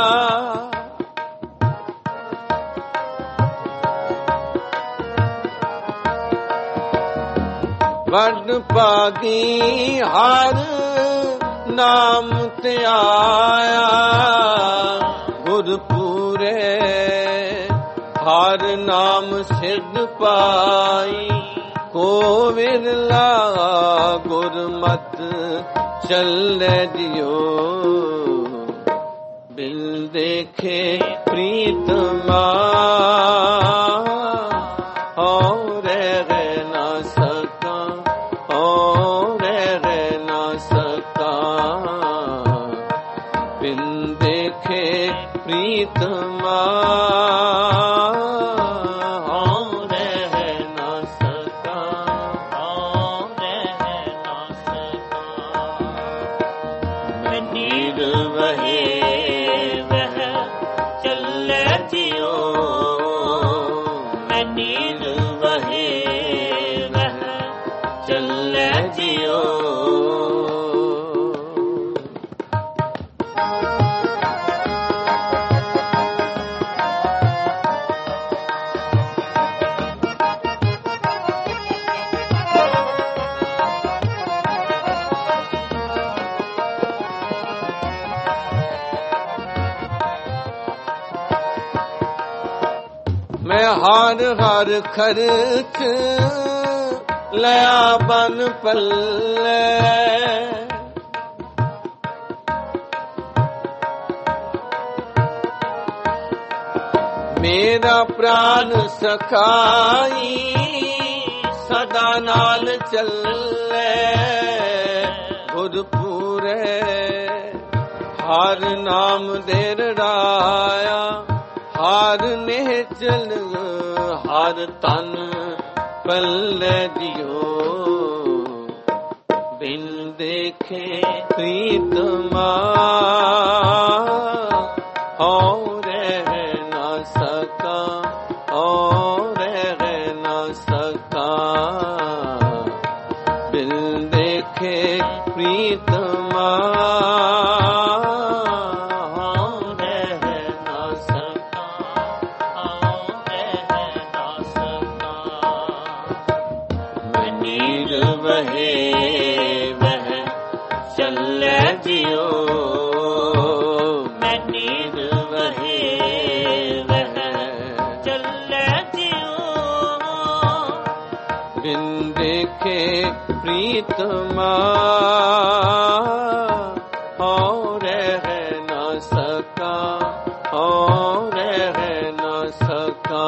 वड पागी हर नाम ते आया। गुरपुरे हर नाम सिद्ध पाई, को विरला गुरमत चल दियो। बिन देखे प्रीतमा और रह न सका, और ਮੈਂ ਹਰ ਹਰ ਖਰਚ ਲਿਆ ਬਨ ਪੱਲੇ ਮੇਰਾ ਪ੍ਰਾਨ ਸਖਾਈ ਸਦਾ ਨਾਲ ਚੱਲੇ ਗੁਰਪੂਰੇ ਹਰ ਨਾਮ ਦੇ ਰਾਇਆ ਹਰ ਨਿਹਚਲ ਹਰ ਤਨ ਪੱਲੇ ਦਿਓ ਬਿਨ ਦੇਖੇ ਪ੍ਰੀਤਮਾ ਹੋ ਰਹਿ ਨਾ ਸਕਾ ਹੋ ਰਹਿ ਨਾ ਸਕਾ ਬਿਨ ਦੇਖੇ ਪ੍ਰੀਤਮਾ ਪ੍ਰੀਤਮਾ ਹੋ ਰਹਿ ਨਾ ਸਕਾ ਹੋ ਰਹਿ ਨਾ ਸਕਾ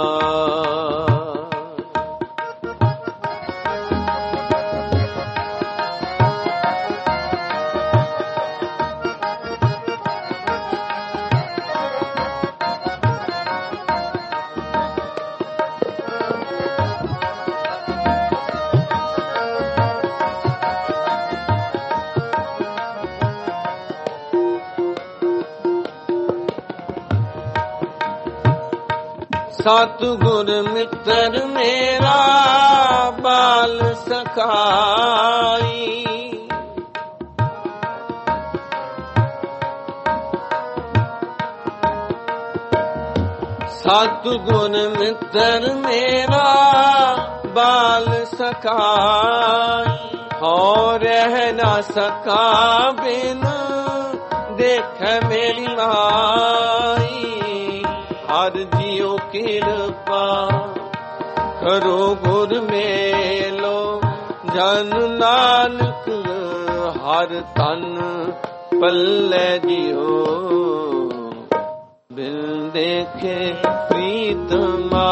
ਸਤਿਗੁਰ ਮਿੱਤਰ ਮੇਰਾ ਬਾਲ ਸਖਾਈ ਸਤਿਗੁਰ ਮਿੱਤਰ ਮੇਰਾ ਬਾਲ ਸਖਾਈ ਹੋ ਰਹਿ ਨਾ ਸਕਾ ਬਿਨ ਦੇਖ ਮੇਰੀ ਮਾਈ ਹਰ ਜੀਉ ਕਿਰਪਾ ਕਰੋ ਗੁਰ ਮੇਲੋ ਜਨ ਨਾਨਕ ਹਰ ਤਨ ਪੱਲੇ ਦਿਓ ਬਿਨ ਦੇਖੇ ਪ੍ਰੀਤਮਾ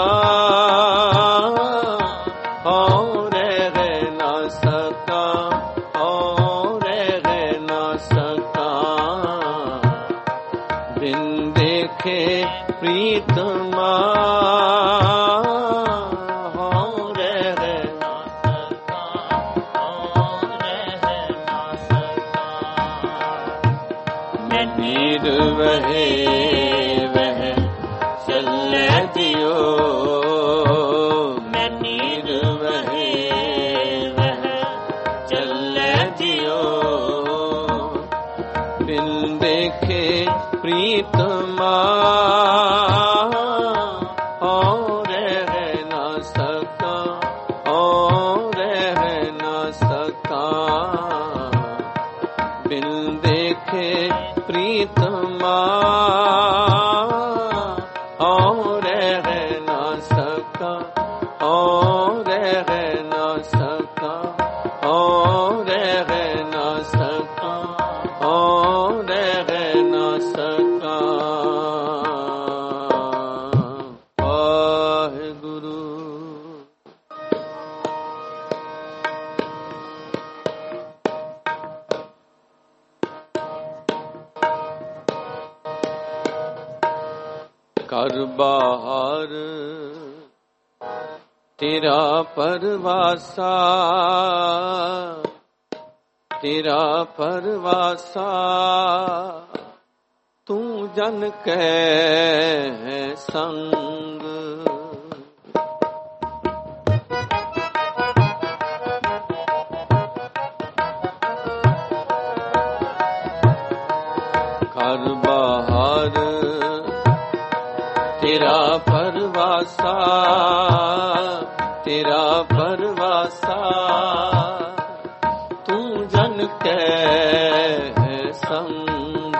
ਹੋ ਰਹਿ ਨਾ ਸਕਾ ਹੋ ਰਹਿ ਨਾ ਸਕਾ ਬਿਨ ਦੇਖੇ ਪ੍ਰੀਤਮਾ ਹੋ ਰਹਿ ਨਾ ਸਕਾ ਹੋ ਰਹਿ ਨਾ ਸਕਾ ਮੈਂ ਨੀਰ ਵਹੇ ਵਹਿ ਚੱਲੇ ਦਿਓ ਮੈਂ ਨੀਰ ਵਹੇ ਵਹਿ ਚੱਲੇ ਦਿਓ ਬਿਨ ਦੇਖੇ ਪ੍ਰੀਤਮਾ ਹੋ ਰਹਿ ਨਾ ਸਕਾ ਹੋ ਰਹਿ ਨਾ ਸਕਾ ਬਿਨ ਦੇਖੇ ਪ੍ਰੀਤਮਾ ਹੋ ਰਹਿ ਨਾ ਸਕਾ ਹੋ ਰਹਿ ਨਾ ਸਕਾ ਹੋ ਰਹਿ ਨਾ ਸਕਾ ਹੋ ਰਹਿ ਨਾ ਸਕਾ ਘਰ ਬਾਹਰ ਤੇਰਾ ਪਰਵਾਸਾ ਤੇਰਾ ਪਰਵਾਸਾ ਤੂੰ ਜਨ ਕੈ ਸੰਗ ਘਰ ਬਾਹਰ ਤੇਰਾ ਪਰਵਾਸਾ ਤੇਰਾ ਪਰਵਾਸਾ ਤੂੰ ਜਨ ਕੈ ਸੰਗ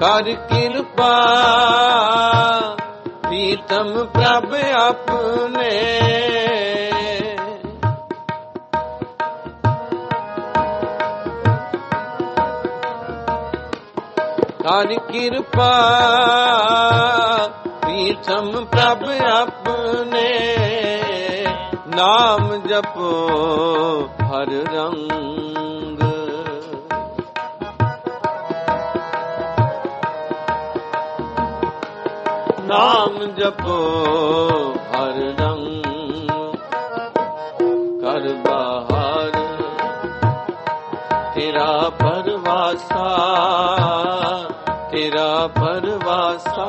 ਕਰ ਕਿਰਪਾ ਪ੍ਰੀਤਮ ਪ੍ਰਭ ਆਪਣੇ ਕਰ ਕਿਰਪਾ ਪ੍ਰੀਤਮ ਪ੍ਰਭ ਆਪਣੇ ਨਾਮ ਜਪੋ ਹਰ ਰੰਗ ਨਾਮ ਜਪੋ ਹਰ ਰੰਗ ਕਰ ਬਾਹਰ ਤੇਰਾ ਪਰਵਾਸਾ ਤੇਰਾ ਪਰਵਾਸਾ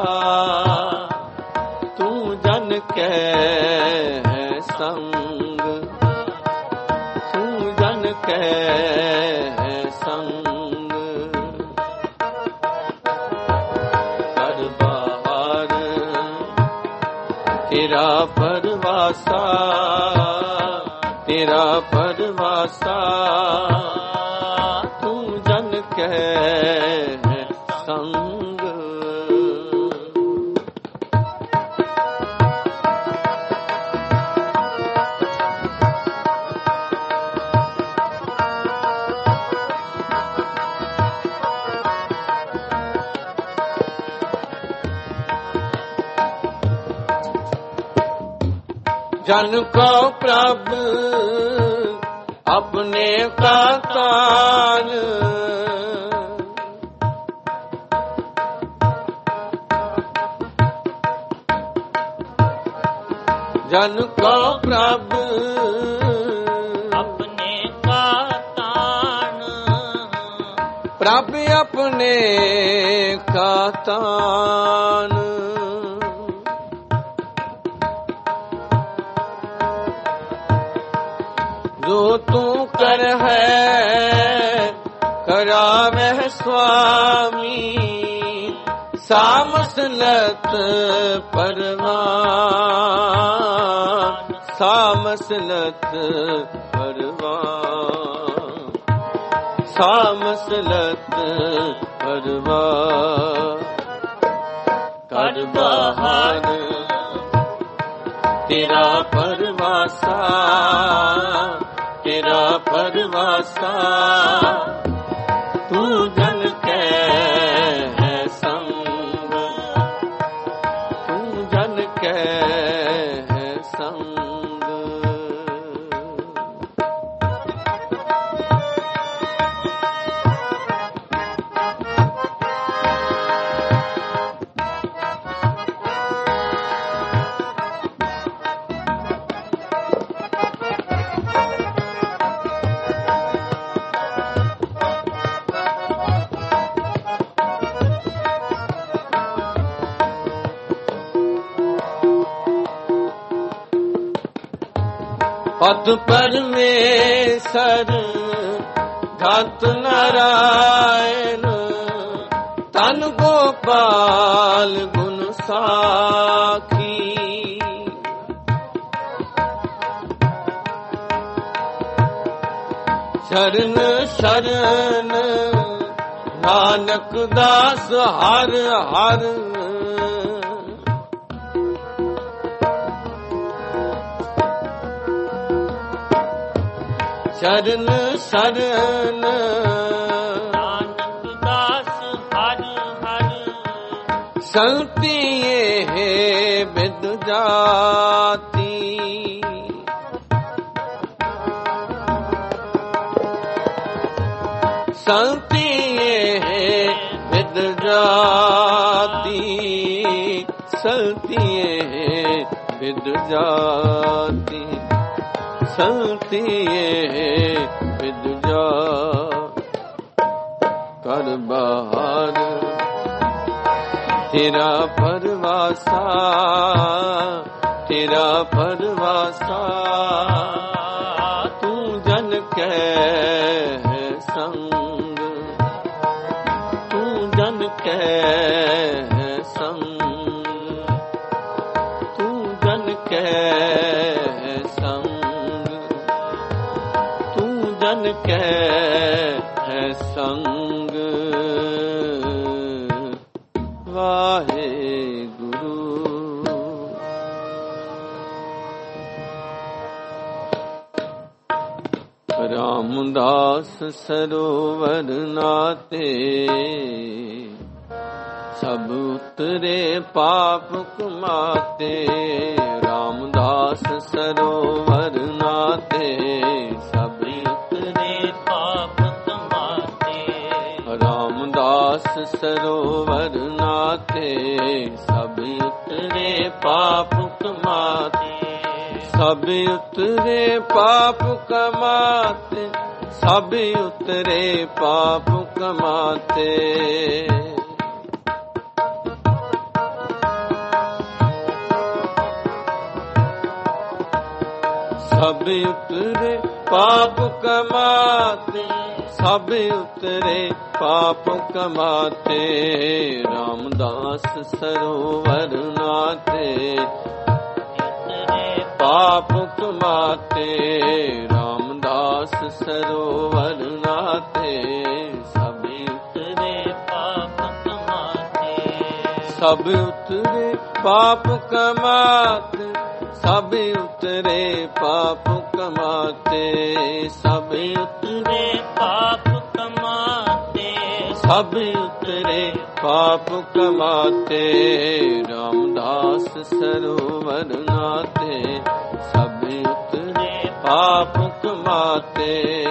ਤੂੰ ਜਨ ਕੈ ਹੈ ਸੰਗ ਤੂੰ ਜਨ ਕੈ ਹੈ ਸੰਗ ਕਰ ਬਾਹਰ ਤੇਰਾ ਪਰਵਾਸਾ ਤੇਰਾ ਪਰਵਾਸਾ ਤੂੰ ਜਨ ਕੈ ਹੈ ਸੰਗ जन को प्रभ अपने का तान जन को प्रभ अपने का तान प्रभ अपने का तान जो तू कर है करावे स्वामी सामसलत परवान सामसलत परवान सामसलत परवान कर बहार तेरा परवासा तेरा परवासा तू जन कै है संग तू जन कै है संग पद परमेश्वर घत नारायण तन गोपाल गुण साखी शरण शरण नानक दास हर हर शरण शरण नानक दास हर हर संति है विद जाति संति है विद जाति संति है विद जाति संति विद जा कर बहार तेरा परवासा तेरा परवासा तू जन कै है संग तू जन कै है संग तू जन कै है संग तू जन कै है संग ਸਰੋਵਰ ਨਾਤੇ, ਸਭ ਉਤਰੇ ਪਾਪ ਕਮਾਤੇ। ਰਾਮਦਾਸ ਸਰੋਵਰ ਨਾਤੇ, ਸਭ ਉਤਰੇ ਪਾਪ ਕਮਾਤੇ। ਰਾਮਦਾਸ ਸਰੋਵਰ ਨਾਤੇ, ਸਭ ਉਤਰੇ ਪਾਪ ਕਮਾਤੇ। ਸਭ ਉਤਰੇ ਪਾਪ ਕਮਾਤੇ, ਸਭ ਉਤਰੇ ਪਾਪ ਕਮਾਤੇ। ਸਭ ਉਤਰੇ ਪਾਪ ਕਮਾਤੇ, ਸਭ ਉਤਰੇ ਪਾਪ ਕਮਾਤੇ। ਰਾਮਦਾਸ ਸਰੋਵਰ ਨਾਤੇ, ਪਾਪ ਕਮਾਤੇ। ਰਾਮਦਾਸ ਸਰੋਵਰ ਨਾਤੇ, ਸਭ ਉਤਰੇ ਪਾਪ ਕਮਾਤੇ। ਸਭ ਉਤਰੇ ਪਾਪ ਕਮਾਤੇ, ਸਭ ਉਤਰੇ ਪਾਪ ਕਮਾਤੇ। ਸਭ ਉਤਰੇ ਪਾਪ ਕਮਾਤੇ, ਸਭ ਉਤਰੇ ਪਾਪ ਕਮਾਤੇ। ਰਾਮਦਾਸ ਸਰੋਵਰ ਨਾਤੇ, ਸਭ ਉਤਰੇ ਪਾਪ ਕਮਾਤੇ।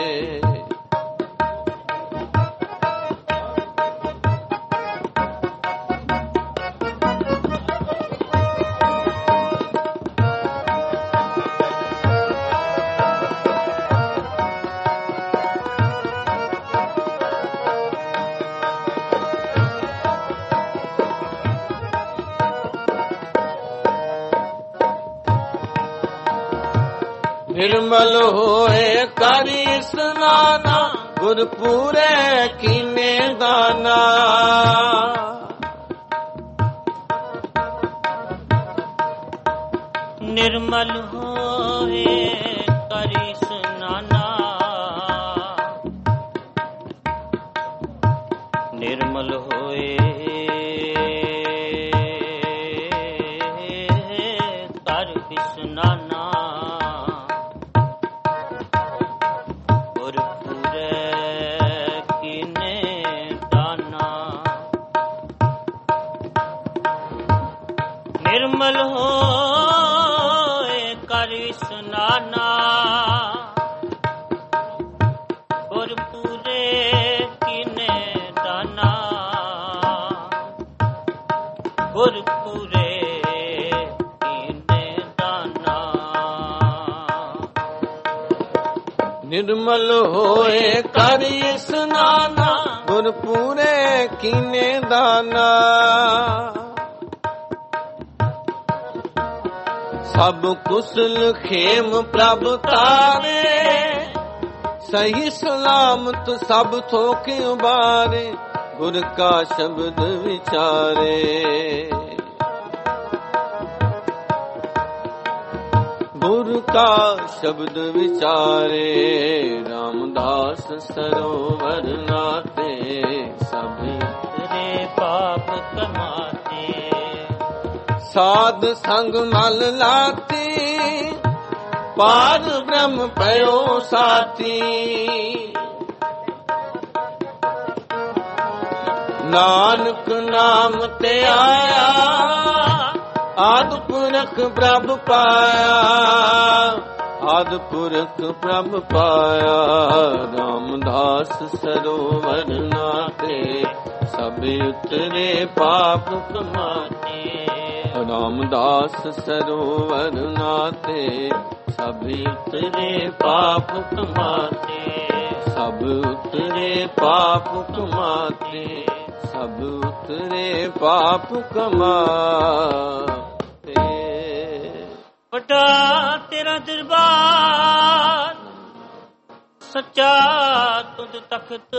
ਨਿਰਮਲ ਹੋਏ ਕਰ ਇਸਨਾਨਾ, ਗੁਰਪੂਰੇ ਕੀਨੇ ਦਾਨਾ। ਨਿਰਮਲ ਹੋਏ ਕਰ ਇਸਨਾਨਾ, ਨਿਰਮਲ ਹੋਏ ਕਰ ਇਸਨਾਨਾ। ਨਿਰਮਲ ਹੋਏ ਕਰ ਇਸਨਾਨਾ, ਗੁਰ ਪੂਰੇ ਕੀਨੇ ਦਾਨਾ। ਗੁਰ ਪੂਰੇ ਕੀਨੇ ਦਾਨਾ। ਨਿਰਮਲ ਹੋਏ ਕਰ ਇਸਨਾਨਾ, ਗੁਰ ਪੂਰੇ ਕੀਨੇ ਦਾਨਾ। ਸਭ ਕੁਸਲ ਖੇਮ ਪ੍ਰਭ ਤਾਰੇ, ਸਹੀ ਸਲਾਮਤ ਸਭ ਥੋਕੇ ਉਬਾਰੇ। ਗੁਰ ਕਾ ਸ਼ਬਦ ਵਿਚਾਰੇ, ਗੁਰ ਕਾ ਸ਼ਬਦ ਵਿਚਾਰੇ। ਰਾਮਦਾਸ ਸਰੋਵਰ ਨਾਤੇ, ਸਭ ਉਤਰੇ ਪਾਪ ਕਮਾਤੇ। ਸਾਧ ਸੰਗ ਮਲ ਲਾਤੀ, ਪਾਰ ਬ੍ਰਹਮ ਪਇਓ ਸਾਥੀ। ਨਾਨਕ ਨਾਮ ਤੇ ਆਇਆ, ਆਦਿ ਪੁਰਖ ਪ੍ਰਭ ਪਾਇਆ। ਆਦਿ ਪੁਰਖ ਪ੍ਰਭ ਪਾਇਆ। ਰਾਮਦਾਸ ਸਰੋਵਰ ਨਾਤੇ, ਸਭ ਉਤਰੇ ਪਾਪ ਕਮਾਤੇ। ਰਾਮਦਾਸ ਸਰੋਵਰ ਨਾਤੇ, ਸਭ ਉਤਰੇ ਪਾਪ ਕਮਾਤੇ। ਸਭ ਉਤਰੇ ਪਾਪ ਕਮਾਤੇ। ਸਭ ਉਤਰੇ ਪਾਪ ਕਮਾਤੇ। ਵੱਡਾ ਤੇਰਾ ਦਰਬਾਰ, ਸੱਚਾ ਤੁਧ ਤਖਤ।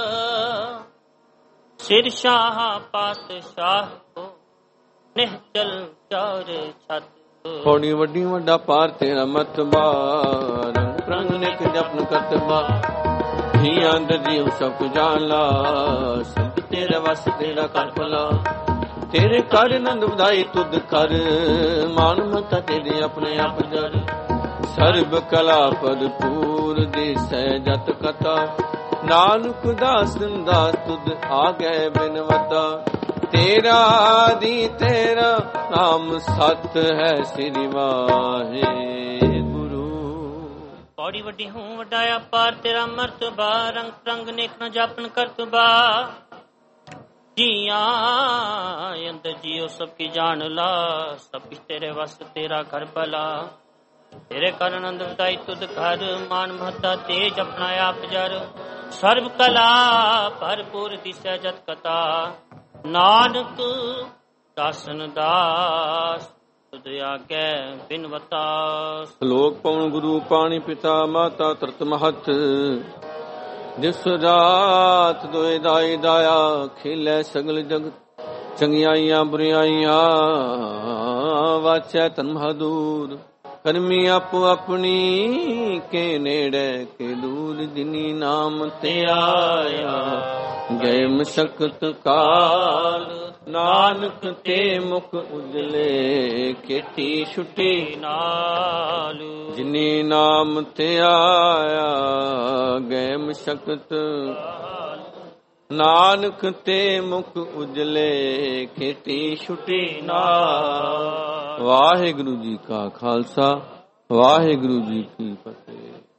ਸਿਰ ਸ਼ਾਹ ਪਾਤਸ਼ਾਹ ਕੋ ਨਿਹਚਲ ਚਾਰ ਛੱਤ। ਥੋੜੀ ਵੱਡੀ ਵੱਡਾ ਪਾਰ ਤੇਰਾ ਮਤਬਾ, ਰੰਗ ਪ੍ਰੰਗ ਨਿਕ ਜਪਨ ਕਰਤਬਾ। ਧੀਆਂ ਦੇ ਜੀਵ ਸਭ ਕੁ ਜਾਲਾ, ਸਭ ਤੇਰੇ ਵਸ ਤੇਰਾ ਕਰ ਭਲਾ। ਤੇਰੇ ਕਰ ਨੰਦ ਵਧਾਈ ਤੁਧ ਕਰ, ਮਾਨ ਮਤਾ ਤੇਰੇ ਆਪਣੇ ਆਪ ਜਰ। ਸਰਬ ਕਲਾ ਭਰਪੂਰ ਦਿਸੈ ਜਤ ਕਥਾ, ਨਾਨਕ ਦਾਸਨ ਦਾ ਤੁਧ ਆ ਗਏ ਬਿਨਵਤਾ ਤੇਰਾ ਦੀ ਤੇਰਾ ਨਾਮ ਸਤ ਹੈ ਸ੍ਰੀ ਵਾਹਿਗੁਰੂ। ਪੌੜੀ ਵੱਡੀ ਹੂੰ ਵੱਡਾ ਪਾਰ ਤੇਰਾ ਮਰਤਬਾ ਰੰਗ ਰੰਗ ਨੇਕ ਨ ਜਾਪਨ ਕਰਤਬਾ ਜੀਆਂ ਅੰਦਰ ਜੀਓ ਸਭ ਕੀ ਜਾਣ ਲਾ ਸਭ ਕੁਛ ਤੇਰੇ ਵਸ ਤੇਰਾ ਘਰ ਭਲਾ ਤੇਰੇ ਕਰਨ ਅੰਦਰ ਤਾਈ ਤੁਧ ਘਰ ਮਾਨ ਮਹੱਤਾ ਤੇਜ ਆਪਣਾ ਆਪ ਜਰ ਸਰਬ ਕਲਾ ਭਰਪੂਰ ਦਿਸੈ ਜਤ ਕਥਾ ਨਾਨਕ ਦਾਸਨ ਦਾਸ ਤੁਧ ਆਗੇ ਬਿਨਵਤਾ। ਸ਼ਲੋਕ ਪਵਨ ਗੁਰੂ ਪਾਣੀ ਪਿਤਾ ਮਾਤਾ ਤਰਤ ਮਹਤ ਜਿਸ ਰਾਤ ਦੋਇ ਦਾਈ ਦਾਇਆ ਖੇਲੇ ਸਗਲ ਜਗਤ ਚੰਗਿਆਈਆਂ ਬੁਰਿਆਈਆਂ ਵਾਚੈ ਤਨ ਮਹਦੂਰ ਕਰਮੀ ਆਪੋ ਆਪਣੀ ਕੇ ਨੇੜੇ ਕੇ ਦੂਰ ਜਿਨੀ ਨਾਮ ਤੇ ਆਇਆ ਗਏ ਮਸ਼ਕਤ ਕਾਲ ਨਾਨਕ ਤੇ ਮੁਖ ਉਜਲੇ ਕੀਤੀ ਛੁਟੀ ਨਾਲ ਜਿਨੀ ਨਾਮ ਤੇ ਆਇਆ ਗਏ ਮਸ਼ਕਤ ਨਾਨਕ ਤੇ ਮੁਖ ਉਜਲੇ ਕੀਤੀ ਛੁਟੀ ਨਾਲ। ਵਾਹਿਗੁਰੂ ਜੀ ਕਾ ਖਾਲਸਾ ਵਾਹਿਗੁਰੂ ਜੀ ਕੀ ਫਤਿਹ।